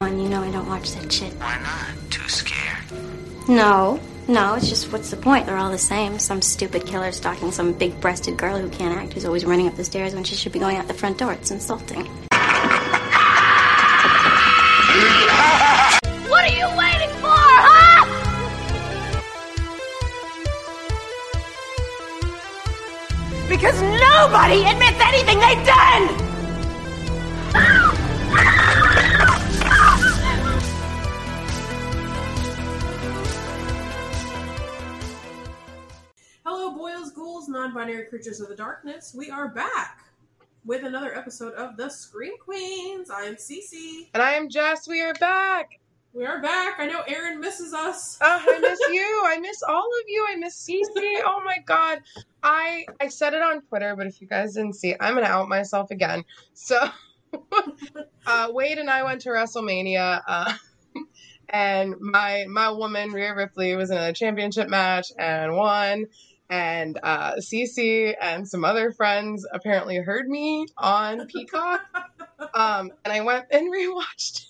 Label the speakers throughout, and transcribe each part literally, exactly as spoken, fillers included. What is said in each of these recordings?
Speaker 1: And you know I don't watch that shit.
Speaker 2: Why not? Too scared?
Speaker 1: No. No, it's just, what's the point? They're all the same. Some stupid killer stalking some big-breasted girl who can't act, who's always running up the stairs when she should be going out the front door. It's insulting.
Speaker 3: What are you waiting for, huh?
Speaker 4: Because nobody admits anything they've done!
Speaker 5: Hello, boys, ghouls, non-binary creatures of the darkness. We are back with another episode of The Scream Queens. I am Cece.
Speaker 6: And I am Jess. We are back.
Speaker 5: We are back. I know Erin misses us.
Speaker 6: Oh, I miss you. I miss all of you. I miss Cece. Oh my god. I I said it on Twitter, but if you guys didn't see it, I'm gonna out myself again. So uh, Wade and I went to WrestleMania, uh, and my my woman Rhea Ripley was in a championship match and won. And uh, Cece and some other friends apparently heard me on Peacock, um, and I went and rewatched.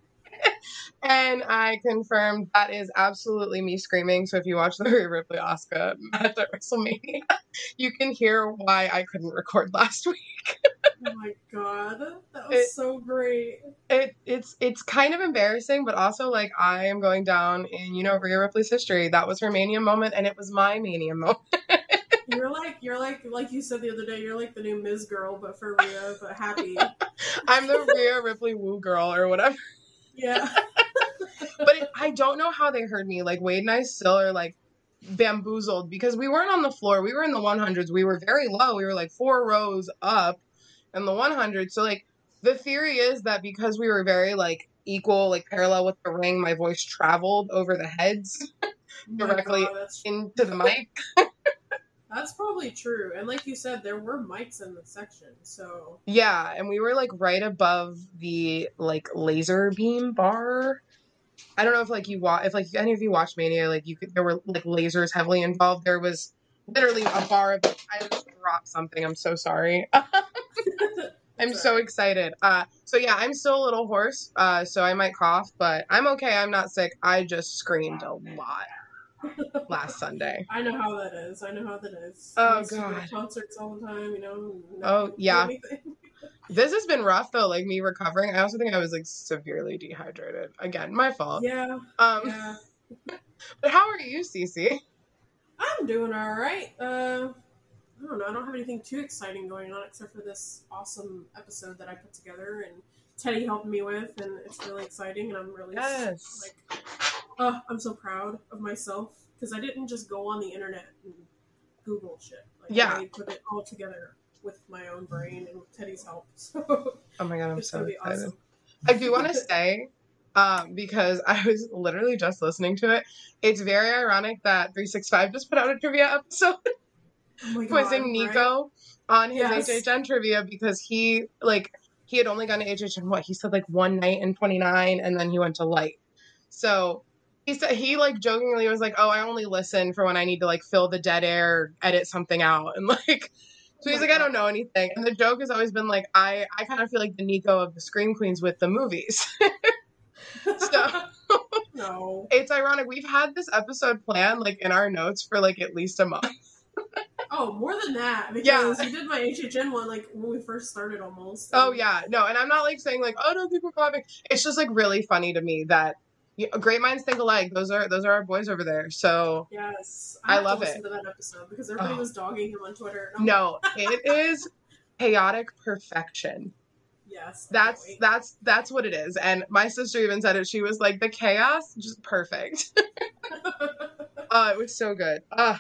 Speaker 6: And I confirmed that is absolutely me screaming. So if you watch the Rhea Ripley Asuka match at WrestleMania, you can hear why I couldn't record last week.
Speaker 5: Oh my god, that was
Speaker 6: it,
Speaker 5: so great.
Speaker 6: It it's it's kind of embarrassing, but also like I am going down in you know Rhea Ripley's history. That was her Mania moment, and it was my Mania moment.
Speaker 5: You're like you're like like you said the other day. You're like the new Miz girl, but for Rhea, but happy.
Speaker 6: I'm the Rhea Ripley woo girl or whatever.
Speaker 5: Yeah.
Speaker 6: But it, I don't know how they heard me. Like, Wade and I still are, like, bamboozled because we weren't on the floor. We were in the one hundreds. We were very low. We were, like, four rows up in the one hundred. So, like, the theory is that because we were very, like, equal, like, parallel with the ring, my voice traveled over the heads directly
Speaker 5: God,
Speaker 6: into the mic.
Speaker 5: That's probably true. And like you said, there were mics in the section, so...
Speaker 6: Yeah, and we were, like, right above the, like, laser beam bar. I don't know if, like, you watch... If, like, any of you watched Mania, like, you could... There were, like, lasers heavily involved. There was literally a bar of... I just dropped something. I'm so sorry. I'm so excited. Uh, so, yeah, I'm still a little hoarse, uh, so I might cough, but I'm okay. I'm not sick. I just screamed a lot last Sunday.
Speaker 5: I know how that is. I know how that is.
Speaker 6: Oh,
Speaker 5: I
Speaker 6: God.
Speaker 5: Concerts all the time, you know.
Speaker 6: Oh, yeah. This has been rough, though, like, me recovering. I also think I was, like, severely dehydrated. Again, my fault.
Speaker 5: Yeah.
Speaker 6: Um,
Speaker 5: yeah.
Speaker 6: But how are you, Cece?
Speaker 5: I'm doing all right. Uh, I don't know. I don't have anything too exciting going on except for this awesome episode that I put together and Teddy helped me with, and it's really exciting, and I'm really,
Speaker 6: yes.
Speaker 5: like... Uh, I'm so proud of myself because I didn't just go on the internet and Google shit. Like,
Speaker 6: yeah.
Speaker 5: I put it all together with my own brain and with Teddy's help. So
Speaker 6: oh my god, I'm
Speaker 5: it's
Speaker 6: so
Speaker 5: gonna
Speaker 6: excited.
Speaker 5: Be awesome.
Speaker 6: I do want to say, um, because I was literally just listening to it, it's very ironic that three sixty-five just put out a trivia episode
Speaker 5: oh my god,
Speaker 6: quizzing Nico
Speaker 5: right?
Speaker 6: on his
Speaker 5: yes.
Speaker 6: H H N trivia because he, like, he had only gone to H H N, what, he said, like, one night in twenty-nine, and then he went to Light. So... He said he like jokingly was like, "Oh, I only listen for when I need to like fill the dead air, edit something out," and like, so he's like, "I don't know anything." And the joke has always been like, "I I kind of feel like the Nico of the Scream Queens with the movies." So
Speaker 5: no,
Speaker 6: it's ironic. We've had this episode planned like in our notes for like at least a month.
Speaker 5: Oh, more than that, because
Speaker 6: yeah.
Speaker 5: you did my H H N one like when we first started almost.
Speaker 6: And... Oh yeah, no, and I'm not like saying like, "Oh no, people clapping." It's just like really funny to me that. Yeah, great minds think alike. Those are those are our boys over there. So
Speaker 5: yes, I,
Speaker 6: I
Speaker 5: have
Speaker 6: love
Speaker 5: to listen
Speaker 6: it.
Speaker 5: To that episode because everybody oh. was dogging him on Twitter.
Speaker 6: No, it is chaotic perfection.
Speaker 5: Yes,
Speaker 6: that's that's that's what it is. And my sister even said it. She was like, the chaos, just perfect. Oh, it was so good. Uh.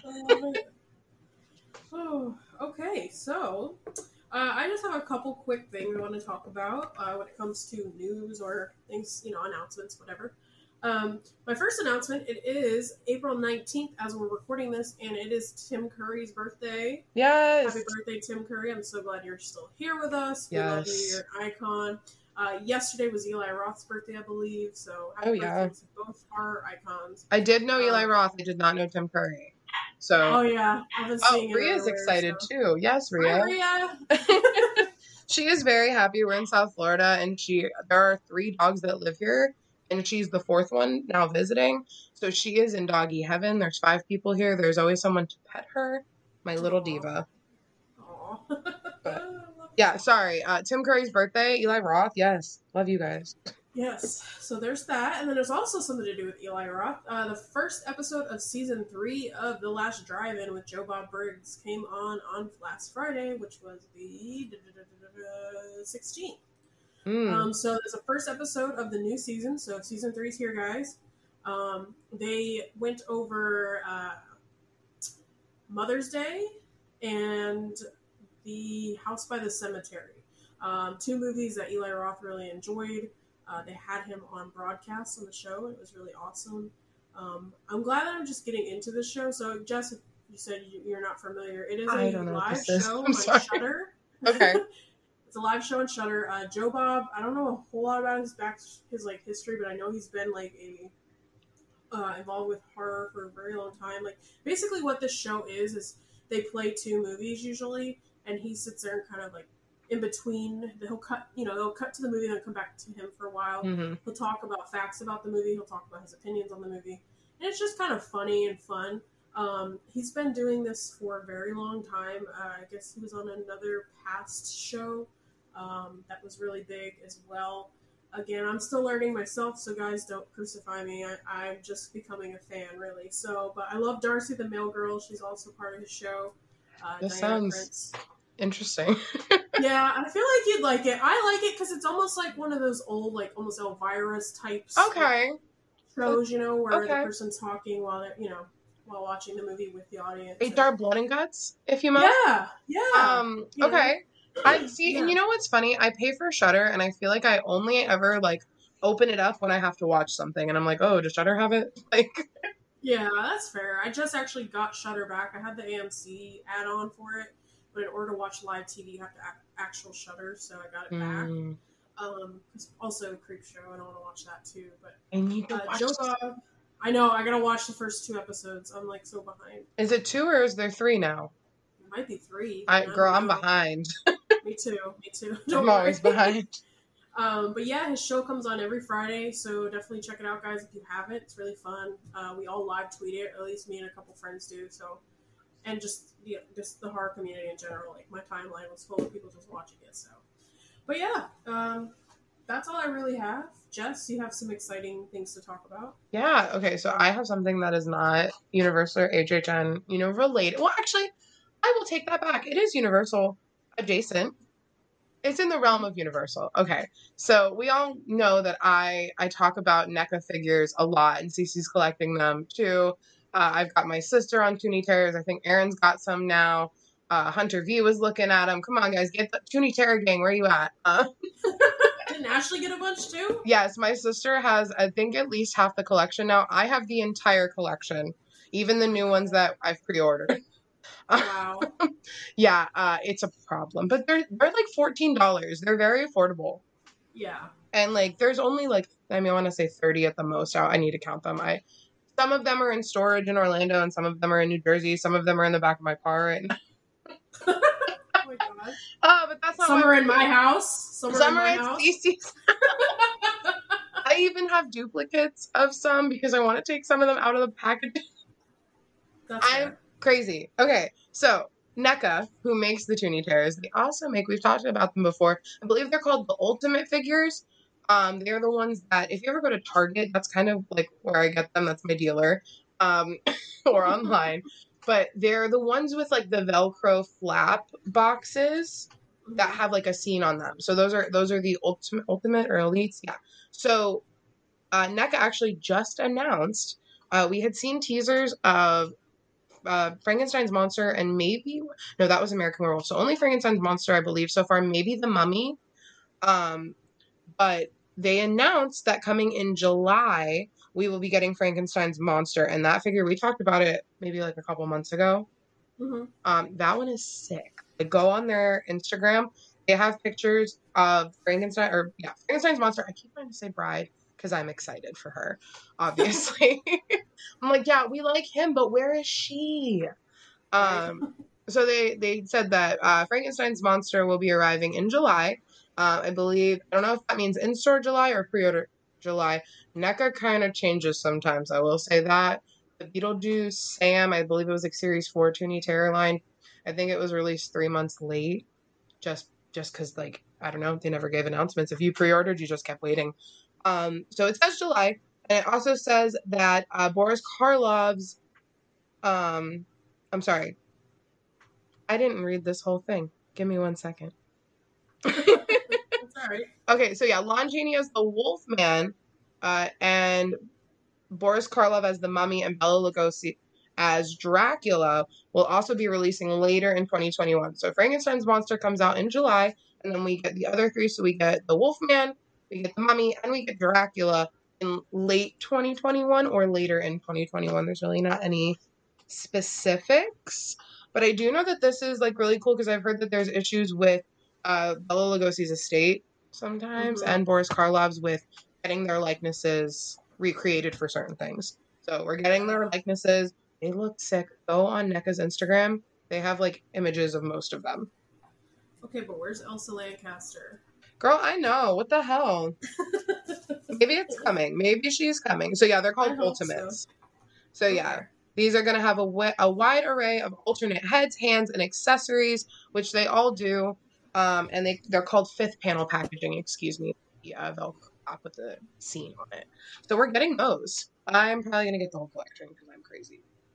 Speaker 5: Oh, okay. So, uh, I just have a couple quick things I want to talk about uh, when it comes to news or things, you know, announcements, whatever. Um, my first announcement, it is April nineteenth as we're recording this, and it is Tim Curry's birthday.
Speaker 6: Yes.
Speaker 5: Happy birthday, Tim Curry. I'm so glad you're still here with us. We
Speaker 6: yes.
Speaker 5: love you. You're an icon. Uh, yesterday was Eli Roth's birthday, I believe, so happy
Speaker 6: oh,
Speaker 5: birthday
Speaker 6: yeah.
Speaker 5: to both our icons.
Speaker 6: I did know
Speaker 5: um,
Speaker 6: Eli Roth. I did not know Tim Curry. So.
Speaker 5: Oh, yeah. I've been
Speaker 6: oh,
Speaker 5: seeing
Speaker 6: Rhea's
Speaker 5: it
Speaker 6: excited,
Speaker 5: so.
Speaker 6: too. Yes, Rhea.
Speaker 5: Hi, Rhea.
Speaker 6: She is very happy. We're in South Florida, and she there are three dogs that live here, and she's the fourth one now visiting. So she is in doggy heaven. There's five people here. There's always someone to pet her. My little
Speaker 5: Aw.
Speaker 6: diva.
Speaker 5: Aw.
Speaker 6: But, yeah, sorry. Uh, Tim Curry's birthday. Eli Roth. Yes, love you guys.
Speaker 5: Yes, so there's that, and then there's also something to do with Eli Roth. Uh, the first episode of season three of The Last Drive-In with Joe Bob Briggs came on on last Friday, which was the sixteenth.
Speaker 6: Mm.
Speaker 5: Um, so there's the first episode of the new season. So season three's here, guys. Um, they went over uh, Mother's Day and The House by the Cemetery. Um, two movies that Eli Roth really enjoyed. Uh, they had him on broadcast on the show, and it was really awesome. Um, I'm glad that I'm just getting into the show. So, Jess, you said you- you're not familiar. It is
Speaker 6: I
Speaker 5: a
Speaker 6: don't know what
Speaker 5: live
Speaker 6: this is.
Speaker 5: show
Speaker 6: I'm
Speaker 5: on
Speaker 6: sorry.
Speaker 5: Shudder.
Speaker 6: Okay.
Speaker 5: It's a live show on Shudder. Uh, Joe Bob, I don't know a whole lot about his back, his like history, but I know he's been like a uh, involved with horror for a very long time. Like basically, what this show is is they play two movies usually, and he sits there and kind of like in between. He'll cut, you know, they'll cut to the movie and then come back to him for a while.
Speaker 6: Mm-hmm.
Speaker 5: He'll talk about facts about the movie. He'll talk about his opinions on the movie, and it's just kind of funny and fun. Um, he's been doing this for a very long time. Uh, I guess he was on another past show um, that was really big as well. Again, I'm still learning myself, so guys, don't crucify me. I, I'm just becoming a fan, really. So, but I love Darcy the Mail Girl. She's also part of his show. Uh,
Speaker 6: This
Speaker 5: Diana
Speaker 6: sounds
Speaker 5: Prince.
Speaker 6: interesting.
Speaker 5: Yeah, I feel like you'd like it. I like it because it's almost like one of those old, like almost Elvira's types
Speaker 6: Okay.
Speaker 5: shows, you know, where
Speaker 6: Okay.
Speaker 5: the person's talking while they're, you know, while watching the movie with the audience.
Speaker 6: H R Blood and Guts, if you might.
Speaker 5: Yeah, yeah.
Speaker 6: Um,
Speaker 5: You know?
Speaker 6: okay. I see, and
Speaker 5: Yeah.
Speaker 6: you know what's funny? I pay for Shudder, and I feel like I only ever like open it up when I have to watch something, and I'm like, oh, does Shudder have it? Like,
Speaker 5: Yeah, that's fair. I just actually got Shudder back. I had the A M C add-on for it, but in order to watch live T V, you have to act actual Shudder, so I got it back.
Speaker 6: mm,
Speaker 5: Um, it's also a creep show. I don't want to watch that too, but
Speaker 6: I need to
Speaker 5: uh,
Speaker 6: watch.
Speaker 5: Joe
Speaker 6: this.
Speaker 5: Bob. I know. I gotta watch the first two episodes. I'm like so behind.
Speaker 6: Is it two or is there three now?
Speaker 5: It might be three.
Speaker 6: I,
Speaker 5: don't
Speaker 6: girl, I'm
Speaker 5: know.
Speaker 6: behind.
Speaker 5: Me too. Me too. Don't
Speaker 6: I'm always
Speaker 5: worry.
Speaker 6: behind.
Speaker 5: Um, but yeah, his show comes on every Friday, so definitely check it out, guys, if you haven't. It's really fun. Uh, we all live tweet it, at least me and a couple friends do. So, and just the just the horror community in general. Like my timeline was full of people just watching it. So, but yeah, um, that's all I really have. Jess, you have some exciting things to talk about.
Speaker 6: Yeah, okay, so I have something that is not Universal or H H N, you know, related. Well, actually, I will take that back. It is Universal adjacent. It's in the realm of Universal. Okay, so we all know that I I talk about NECA figures a lot, and Cece's collecting them too. Uh, I've got my sister on Toonie Terrors. I think Aaron's got some now. Uh, Hunter V was looking at them. Come on, guys, get the Toonie Terror gang. Where you at? Uh,
Speaker 5: Didn't Ashley get a bunch too?
Speaker 6: Yes, my sister has, I think, at least half the collection now. I have the entire collection, even the new ones that I've pre-ordered.
Speaker 5: Wow.
Speaker 6: Yeah, uh, it's a problem, but they're they're like fourteen dollars. They're very affordable,
Speaker 5: Yeah.
Speaker 6: and like there's only like I mean I want to say thirty at the most. I I need to count them. I some of them are in storage in Orlando, and some of them are in New Jersey. Some of them are in the back of my car right now.
Speaker 5: Oh my god.
Speaker 6: Oh, but that's not
Speaker 5: Some
Speaker 6: why
Speaker 5: are
Speaker 6: we're
Speaker 5: in my
Speaker 6: here.
Speaker 5: house. Some are
Speaker 6: Some
Speaker 5: in
Speaker 6: are
Speaker 5: my
Speaker 6: in
Speaker 5: house.
Speaker 6: Cece's. I even have duplicates of some because I want to take some of them out of the package.
Speaker 5: That's
Speaker 6: I'm
Speaker 5: fair.
Speaker 6: crazy. Okay, so NECA, who makes the Toonie Terrors, they also make, we've talked about them before, I believe they're called the Ultimate figures. Um, they're the ones that, if you ever go to Target, that's kind of like where I get them, that's my dealer, um, or online. But they're the ones with like the Velcro flap boxes that have like a scene on them. So those are those are the ultimate ultimate or elites. Yeah. So uh NECA actually just announced uh we had seen teasers of uh Frankenstein's monster and maybe no, that was American Werewolf. So only Frankenstein's monster, I believe, so far, maybe the Mummy. Um but they announced that coming in July we will be getting Frankenstein's monster, and that figure, we talked about it maybe like a couple months ago.
Speaker 5: Mm-hmm.
Speaker 6: Um, that one is sick. Like, go on their Instagram. They have pictures of Frankenstein, or yeah, Frankenstein's monster. I keep trying to say bride because I'm excited for her, obviously. I'm like, yeah, we like him, but where is she? Um, so they, they said that uh, Frankenstein's monster will be arriving in July. Uh, I believe, I don't know if that means in-store July or pre-order July. NECA kind of changes sometimes, I will say that. The Beetlejuice Sam, I believe it was like Series four Toonie Terror line. I think it was released three months late. Just just because, like, I don't know, they never gave announcements. If you pre-ordered, you just kept waiting. Um, so it says July. And it also says that uh, Boris Karloff's, um, I'm sorry. I didn't read this whole thing. Give me one second.
Speaker 5: That's all right.
Speaker 6: Okay, so yeah, Lon Chaney as the Wolfman, uh, and Boris Karloff as the Mummy, and Bela Lugosi as Dracula will also be releasing later in twenty twenty-one. So Frankenstein's monster comes out in July, and then we get the other three. So we get the Wolfman, we get the Mummy, and we get Dracula in late twenty twenty-one or later in twenty twenty-one. There's really not any specifics, but I do know that this is like really cool because I've heard that there's issues with uh, Bela Lugosi's estate sometimes,
Speaker 5: Mm-hmm.
Speaker 6: and Boris Karloff's with getting their likenesses recreated for certain things. So we're getting their likenesses. They look sick. Go on NECA's Instagram. They have like images of most of them.
Speaker 5: Okay, but where's Elsa Lancaster?
Speaker 6: Girl, I know. What the hell? Maybe it's coming. Maybe she's coming. So yeah, they're
Speaker 5: I
Speaker 6: called
Speaker 5: hope
Speaker 6: Ultimates. So, yeah,
Speaker 5: Okay.
Speaker 6: these are going to have a, wi- a wide array of alternate heads, hands, and accessories, which they all do. Um, and they, they're called fifth panel packaging, excuse me. Yeah, they'll pop with the scene on it. So we're getting those. I'm probably going to get the whole collection because I'm crazy.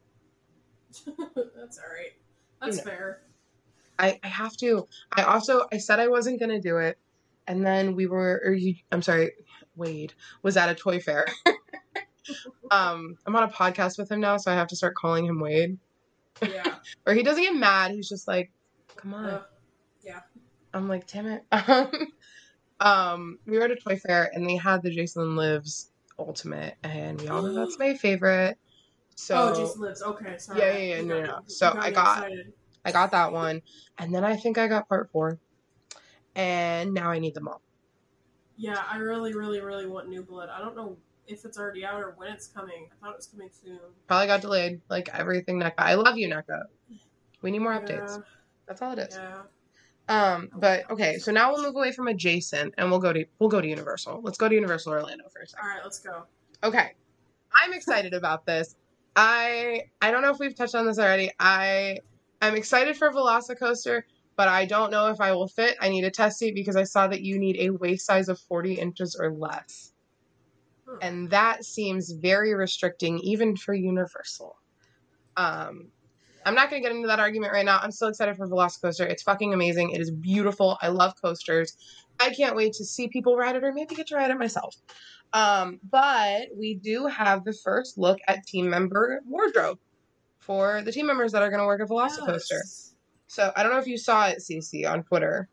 Speaker 5: That's all right. That's
Speaker 6: You know.
Speaker 5: fair.
Speaker 6: I, I have to. I also, I said I wasn't going to do it. And then we were, or you, I'm sorry, Wade was at a toy fair. um, I'm on a podcast with him now, so I have to start calling him Wade.
Speaker 5: Yeah.
Speaker 6: Or he doesn't get mad. He's just like, come on.
Speaker 5: Uh, yeah.
Speaker 6: I'm like, damn it. um, we were at a toy fair and they had the Jason Lives Ultimate, and we all know that's my favorite. So
Speaker 5: oh, Jason Lives. Okay, sorry.
Speaker 6: Yeah, yeah, yeah,
Speaker 5: You
Speaker 6: no,
Speaker 5: got
Speaker 6: no, no.
Speaker 5: me-
Speaker 6: So
Speaker 5: you got
Speaker 6: I
Speaker 5: me
Speaker 6: got-
Speaker 5: excited.
Speaker 6: I got that one, and then I think I got part four, and now I need them all.
Speaker 5: Yeah, I really, really, really want New Blood. I don't know if it's already out or when it's coming. I thought it was coming soon.
Speaker 6: Probably got delayed, like everything NECA. I love you, NECA. We need more
Speaker 5: Yeah,
Speaker 6: updates. That's all it is.
Speaker 5: yeah.
Speaker 6: Um, but okay, so now we'll move away from adjacent, and we'll go to we'll go to Universal. Let's go to Universal Orlando for a second.
Speaker 5: All right, let's go.
Speaker 6: Okay. I'm excited about this. I I don't know if we've touched on this already. I I'm excited for Velocicoaster, but I don't know if I will fit. I need a test seat because I saw that you need a waist size of forty inches or less.
Speaker 5: Hmm.
Speaker 6: And that seems very restricting even for Universal. Um I'm not going to get into that argument right now. I'm still excited for Velocicoaster. It's fucking amazing. It is beautiful. I love coasters. I can't wait to see people ride it or maybe get to ride it myself. Um, but we do have the first look at team member wardrobe for the team members that are going to work at Velocicoaster.
Speaker 5: Yes.
Speaker 6: So I don't know if you saw it, Cece, on Twitter.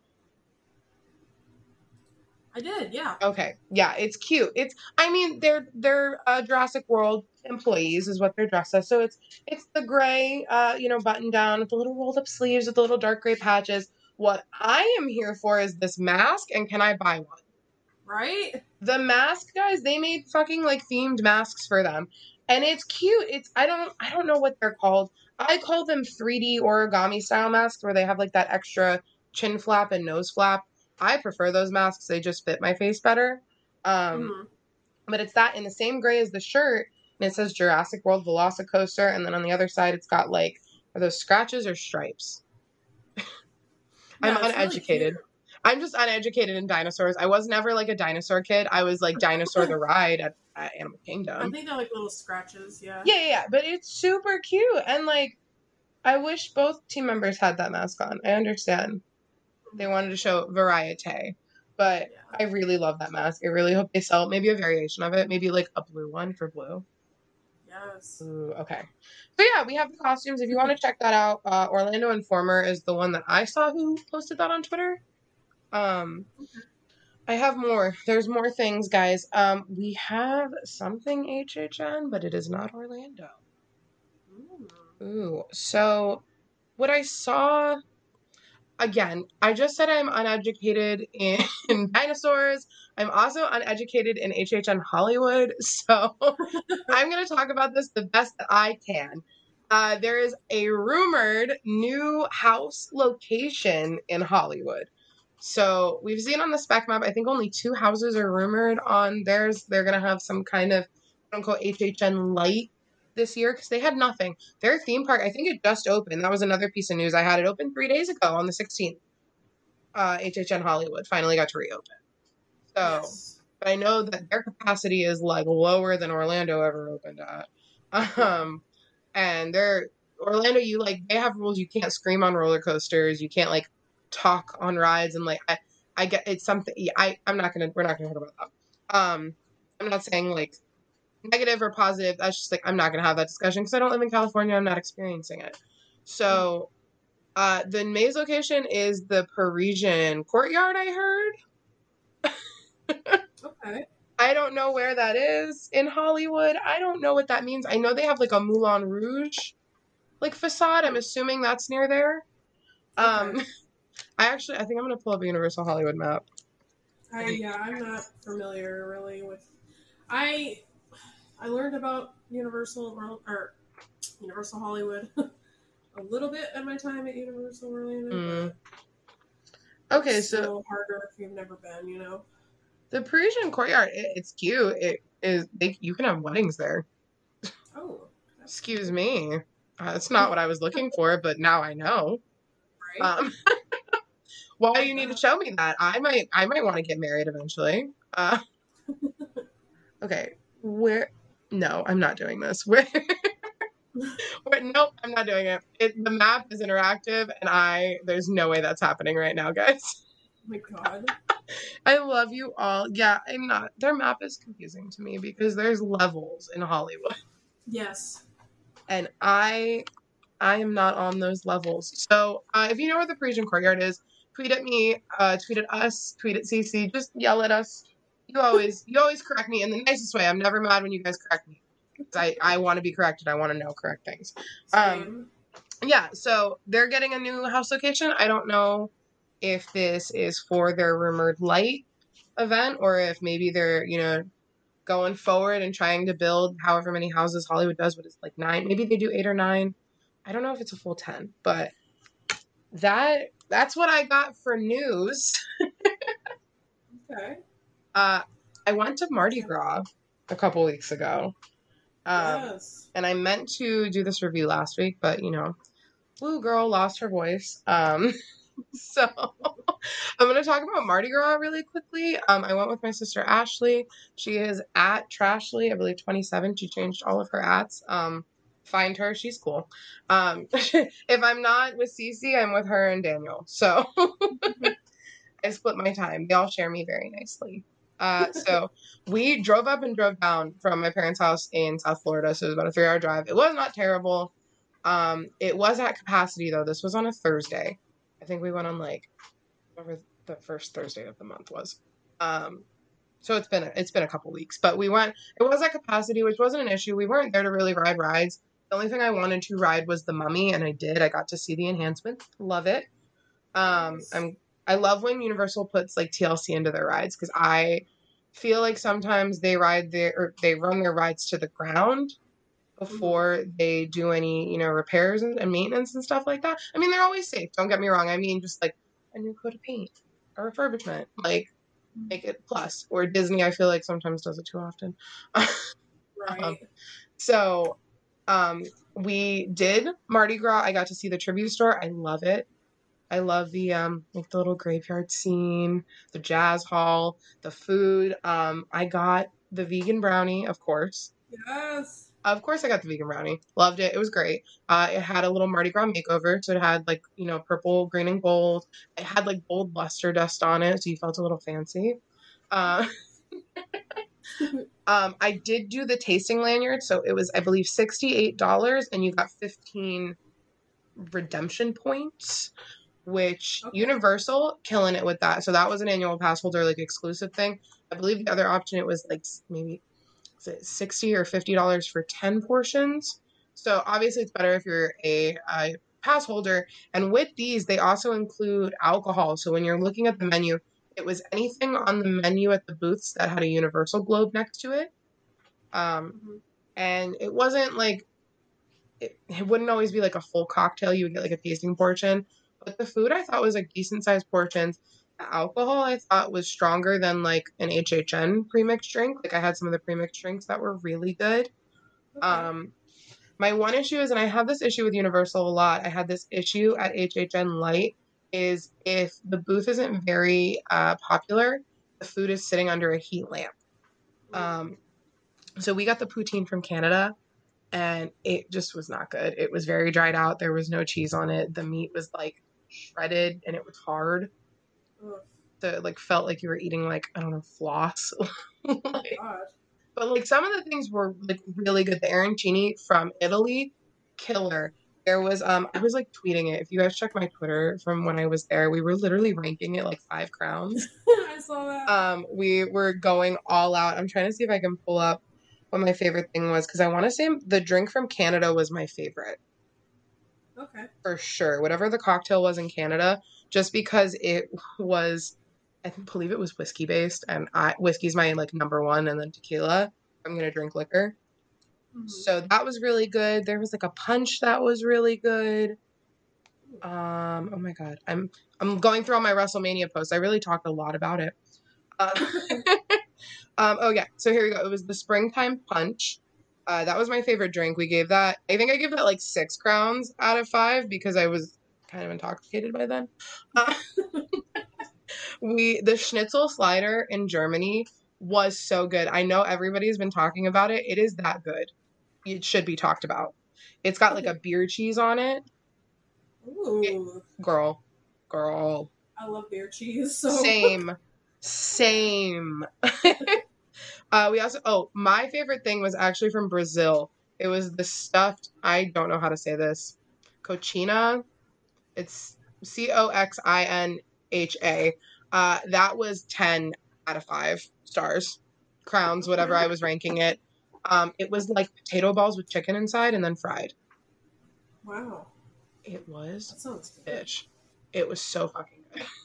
Speaker 5: I did, yeah.
Speaker 6: Okay, yeah, it's cute. It's, I mean, they're they're uh, Jurassic World employees, is what they're dressed as. So it's it's the gray, uh, you know, button down with the little rolled up sleeves with the little dark gray patches. What I am here for is this mask, and can I buy one?
Speaker 5: Right?
Speaker 6: The mask guys, they made fucking like themed masks for them, and it's cute. It's I don't I don't know what they're called. I call them three D origami style masks where they have like that extra chin flap and nose flap. I prefer those masks. They just fit my face better. Um,
Speaker 5: Mhm.
Speaker 6: But it's that in the same gray as the shirt, and it says Jurassic World Velocicoaster, and then on the other side it's got like, are those scratches or stripes? I'm
Speaker 5: Yeah, it's really
Speaker 6: uneducated.
Speaker 5: cute.
Speaker 6: I'm just uneducated in dinosaurs. I was never like a dinosaur kid. I was like Dinosaur the Ride at, at Animal
Speaker 5: I
Speaker 6: Kingdom.
Speaker 5: think they're like little scratches, yeah.
Speaker 6: Yeah, yeah, yeah, but it's super cute. And like, I wish both team members had that mask on. I understand. They wanted to show variety. But
Speaker 5: Yeah.
Speaker 6: I really love that mask. I really hope they sell maybe a variation of it. Maybe like a blue one for blue.
Speaker 5: Yes.
Speaker 6: Ooh, okay. So yeah, we have the costumes. If you want to check that out, uh, Orlando Informer is the one that I saw who posted that on Twitter. Um, I have more. There's more things, guys. Um, we have something H H N, but it is not Orlando.
Speaker 5: Ooh.
Speaker 6: Ooh. So what I saw, again, I just said I'm uneducated in, in dinosaurs. I'm also uneducated in H H N Hollywood. So I'm going to talk about this the best that I can. Uh, there is a rumored new house location in Hollywood. So we've seen on the spec map, I think only two houses are rumored on theirs. They're going to have some kind of quote unquote H H N light this year because they had nothing. Their theme park, I think it just opened. That was another piece of news. I had it open three days ago on the sixteenth. Uh, H H N Hollywood finally got to reopen. So,
Speaker 5: Yes.
Speaker 6: but I know that their capacity is like lower than Orlando ever opened at. Um, and they're Orlando, you like they have rules. You can't scream on roller coasters. You can't like talk on rides, and like I, I get it's something. I I'm not gonna. We're not gonna talk about that. Um, I'm not saying like negative or positive. That's just like I'm not gonna have that discussion because I don't live in California. I'm not experiencing it. So, uh, the maze location is the Parisian Courtyard. I heard.
Speaker 5: Okay.
Speaker 6: I don't know where that is in Hollywood. I don't know what that means. I know they have like a Moulin Rouge like facade. I'm assuming that's near there. Um,
Speaker 5: Okay.
Speaker 6: I actually I think I'm gonna pull up a Universal Hollywood map.
Speaker 5: I, yeah, I'm not familiar really with. I I learned about Universal World or Universal Hollywood a little bit at my time at Universal Orlando.
Speaker 6: Mm.
Speaker 5: but
Speaker 6: Okay,
Speaker 5: it's
Speaker 6: so
Speaker 5: still harder if you've never been, you know.
Speaker 6: the Parisian Courtyard, it, it's cute. It is they, you can have weddings there.
Speaker 5: Oh, that's
Speaker 6: Excuse me. Uh, that's not what I was looking for, but now I know.
Speaker 5: right.
Speaker 6: Um, why do you need to show me that? I might I might want to get married eventually. Uh, okay, where? No, I'm not doing this. Where? where nope, I'm not doing it. it. The map is interactive, and I there's no way that's happening right now, guys.
Speaker 5: Oh my God.
Speaker 6: I love you all. Yeah, I'm not. Their map is confusing to me because there's levels in Hollywood,
Speaker 5: Yes.
Speaker 6: and I I am not on those levels. So uh, if you know where the Parisian Courtyard is, tweet at me, uh, tweet at us, tweet at Cece. Just yell at us. You always you always correct me in the nicest way. I'm never mad when you guys correct me. I, I want to be corrected. I want to know correct things. Um,
Speaker 5: Same.
Speaker 6: yeah, so they're getting a new house location. I don't know if this is for their rumored light event or if maybe they're, you know, going forward and trying to build however many houses Hollywood does, but it's like nine. Maybe they do eight or nine. I don't know if it's a full ten, but that that's what I got for news.
Speaker 5: Okay.
Speaker 6: Uh, I went to Mardi Gras a couple weeks ago. Um,
Speaker 5: yes.
Speaker 6: and I meant to do this review last week, but you know, Blue Girl lost her voice. Um, so I'm going to talk about Mardi Gras really quickly. Um, I went with my sister Ashley. She is at Trashly, I believe twenty-seven. She changed all of her ats. Um, find her. She's cool. Um, if I'm not with Cece, I'm with her and Daniel. So I split my time. They all share me very nicely. Uh, so we drove up and drove down from my parents' house in South Florida. So it was about a three hour drive. It was not terrible. Um, it was at capacity though. This was on a Thursday. I think we went on like whatever the first Thursday of the month was. Um, so it's been, a, it's been a couple weeks, but we went, it was at capacity, which wasn't an issue. We weren't there to really ride rides. The only thing I wanted to ride was the Mummy, and I did. I got to see the enhancements. Love it. Um, I'm I love when Universal puts like T L C into their rides because I feel like sometimes they ride their or they run their rides to the ground before mm-hmm. they do any, you know, repairs and, and maintenance and stuff like that. I mean, they're always safe. Don't get me wrong. I mean, just like a new coat of paint or refurbishment, like make it plus. Or Disney, I feel like sometimes does it too often.
Speaker 5: Right.
Speaker 6: um, so, um, we did Mardi Gras. I got to see the tribute store. I love it. I love the um like the little graveyard scene, the jazz hall, the food. Um, I got the vegan brownie, of course.
Speaker 5: Yes.
Speaker 6: Of course, I got the vegan brownie. Loved it. It was great. Uh, it had a little Mardi Gras makeover, so it had like you know purple, green, and gold. It had like gold luster dust on it, so you felt a little fancy. Uh, um, I did do the tasting lanyard, so it was I believe sixty-eight dollars, and you got fifteen redemption points. Which okay. Universal killing it with that. So that was an annual pass holder like exclusive thing. I believe the other option it was like maybe is it sixty or fifty dollars for ten portions. So obviously it's better if you're a, a pass holder. And with these, they also include alcohol. So when you're looking at the menu, it was anything on the menu at the booths that had a Universal globe next to it. Um, mm-hmm. And it wasn't like it, it wouldn't always be like a full cocktail. You would get like a tasting portion. But the food I thought was like decent sized portions. The alcohol I thought was stronger than like an H H N premixed drink. Like I had some of the premixed drinks that were really good.
Speaker 5: Okay.
Speaker 6: Um, my one issue is, and I have this issue with Universal a lot, I had this issue at H H N Light, is if the booth isn't very uh, popular, the food is sitting under a heat lamp. Um, so we got the poutine from Canada, and it just was not good. It was very dried out. There was no cheese on it. The meat was like shredded, and it was hard.
Speaker 5: Ugh.
Speaker 6: So it like felt like you were eating like, I don't know, floss.
Speaker 5: Oh,
Speaker 6: Like,
Speaker 5: God.
Speaker 6: but like some of the things were like really good. The arancini from Italy, killer. There was um I was like tweeting it. If you guys check my Twitter from when I was there, we were literally ranking it like five crowns.
Speaker 5: I saw that.
Speaker 6: Um, we were going all out. I'm trying to see if I can pull up what my favorite thing was, because I want to say the drink from Canada was my favorite
Speaker 5: Okay.
Speaker 6: for sure. Whatever the cocktail was in Canada, just because it was, I think, believe it was whiskey based, and I whiskey's my like number one, and then tequila. I'm gonna drink liquor.
Speaker 5: Mhm.
Speaker 6: So that was really good. There was like a punch that was really good. Um, oh my god, I'm I'm going through all my WrestleMania posts. I really talked a lot about it. Uh, um, oh yeah, so here we go. It was the springtime punch. Uh, that was my favorite drink. We gave that. I think I gave that like six crowns out of five because I was kind of intoxicated by then. Uh, we the schnitzel slider in Germany was so good. I know everybody's been talking about it. It is that good. It should be talked about. It's got like a beer cheese on it.
Speaker 5: Ooh.
Speaker 6: Girl. Girl.
Speaker 5: I love beer cheese. So.
Speaker 6: Same. Same. uh, we also, oh, my favorite thing was actually from Brazil. It was the stuffed, I don't know how to say this, coxinha. It's C O X I N H A. Uh, that was ten out of five stars. Crowns, whatever I was ranking it. Um, it was like potato balls with chicken inside and then fried.
Speaker 5: Wow.
Speaker 6: It was
Speaker 5: That sounds good.
Speaker 6: bitch. It was so fucking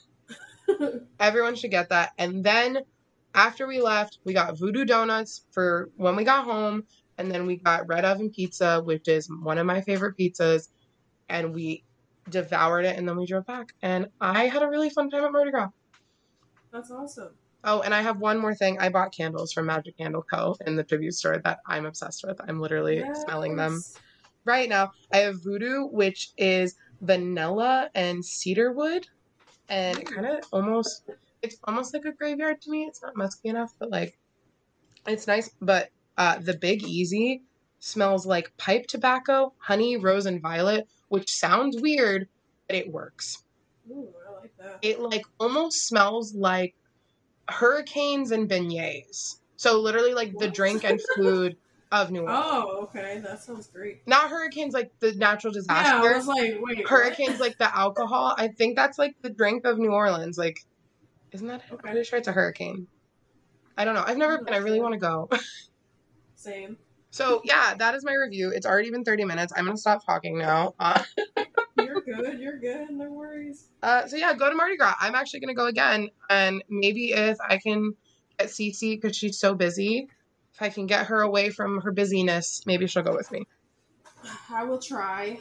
Speaker 6: good. Everyone should get that. And then after we left, we got Voodoo Donuts for when we got home. And then we got Red Oven Pizza, which is one of my favorite pizzas. And we devoured it. And then we drove back. And I had a really fun time at Mardi Gras.
Speaker 5: That's awesome.
Speaker 6: Oh, and I have one more thing. I bought candles from Magic Candle Co. in the tribute store that I'm obsessed with. I'm literally
Speaker 5: Yes.
Speaker 6: smelling them right now. I have Voodoo, which is vanilla and cedarwood. And it kind of almost, it's almost like a graveyard to me. It's not musky enough, but like, it's nice. But uh, the Big Easy smells like pipe tobacco, honey, rose, and violet, which sounds weird, but it works.
Speaker 5: Ooh, I like that.
Speaker 6: It like almost smells like hurricanes and beignets. So literally like the
Speaker 5: What?
Speaker 6: drink and food of New Orleans.
Speaker 5: Oh, okay. That sounds great.
Speaker 6: Not hurricanes like the natural
Speaker 5: Yeah,
Speaker 6: disaster.
Speaker 5: I was like, wait.
Speaker 6: Hurricanes
Speaker 5: what?
Speaker 6: like the alcohol. I think that's like the drink of New Orleans. Like, isn't that? I'm
Speaker 5: Okay.
Speaker 6: pretty sure it's a hurricane. I don't know. I've never
Speaker 5: I'm
Speaker 6: been. I
Speaker 5: not
Speaker 6: really
Speaker 5: sure.
Speaker 6: want to go.
Speaker 5: Same.
Speaker 6: So yeah, that is my review. It's already been thirty minutes. I'm gonna stop talking now. Uh,
Speaker 5: You're good. You're good. No worries.
Speaker 6: uh, so yeah, go to Mardi Gras. I'm actually gonna go again, and maybe if I can get Cece because she's so busy, if I can get her away from her busyness, maybe she'll go with me.
Speaker 5: I will try.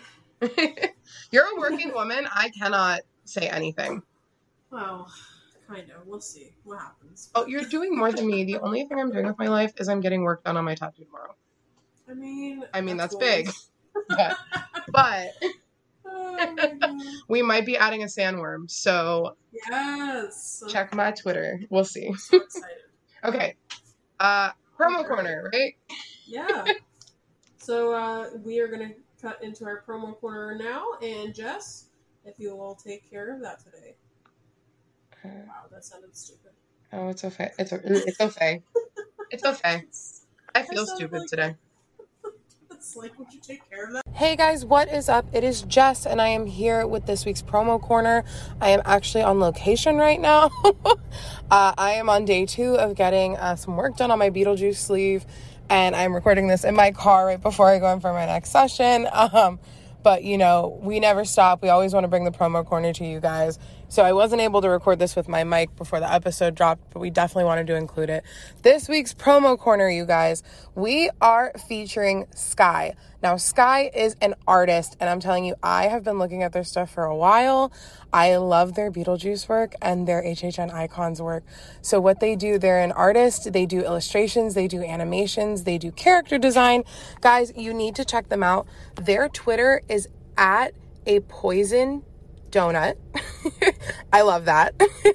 Speaker 6: You're a working woman. I cannot say anything.
Speaker 5: Well, kind of. We'll see what happens.
Speaker 6: Oh, you're doing more than me. The only thing I'm doing with my life is I'm getting work done on my tattoo tomorrow.
Speaker 5: I mean,
Speaker 6: I mean, that's,
Speaker 5: goals.
Speaker 6: big. But, but
Speaker 5: Oh my God.
Speaker 6: we might be adding a sandworm. So
Speaker 5: Yes.
Speaker 6: check my Twitter. We'll see.
Speaker 5: I'm so excited.
Speaker 6: Okay. Uh, promo corner, right?
Speaker 5: Yeah. So uh, we are going to cut into our promo corner now. And Jess, if you will take care of that today. Wow, that sounded stupid.
Speaker 6: Oh, it's okay. It's o- it's okay. It's okay. I feel
Speaker 5: I sound
Speaker 6: stupid
Speaker 5: like-
Speaker 6: today.
Speaker 5: It's like, would you take care of that?
Speaker 6: Hey guys, what is up? It is Jess, and I am here with this week's promo corner. I am actually on location right now. uh, I am on day two of getting uh, some work done on my Beetlejuice sleeve, and I'm recording this in my car right before I go in for my next session. Um, but, you know, we never stop. We always want to bring the promo corner to you guys. So I wasn't able to record this with my mic before the episode dropped, but we definitely wanted to include it. This week's promo corner, you guys, we are featuring Sky. Now, Sky is an artist, and I'm telling you, I have been looking at their stuff for a while. I love their Beetlejuice work and their H H N Icons work. So what they do, they're an artist. They do illustrations. They do animations. They do character design. Guys, you need to check them out. Their Twitter is at a poison donut. I love that.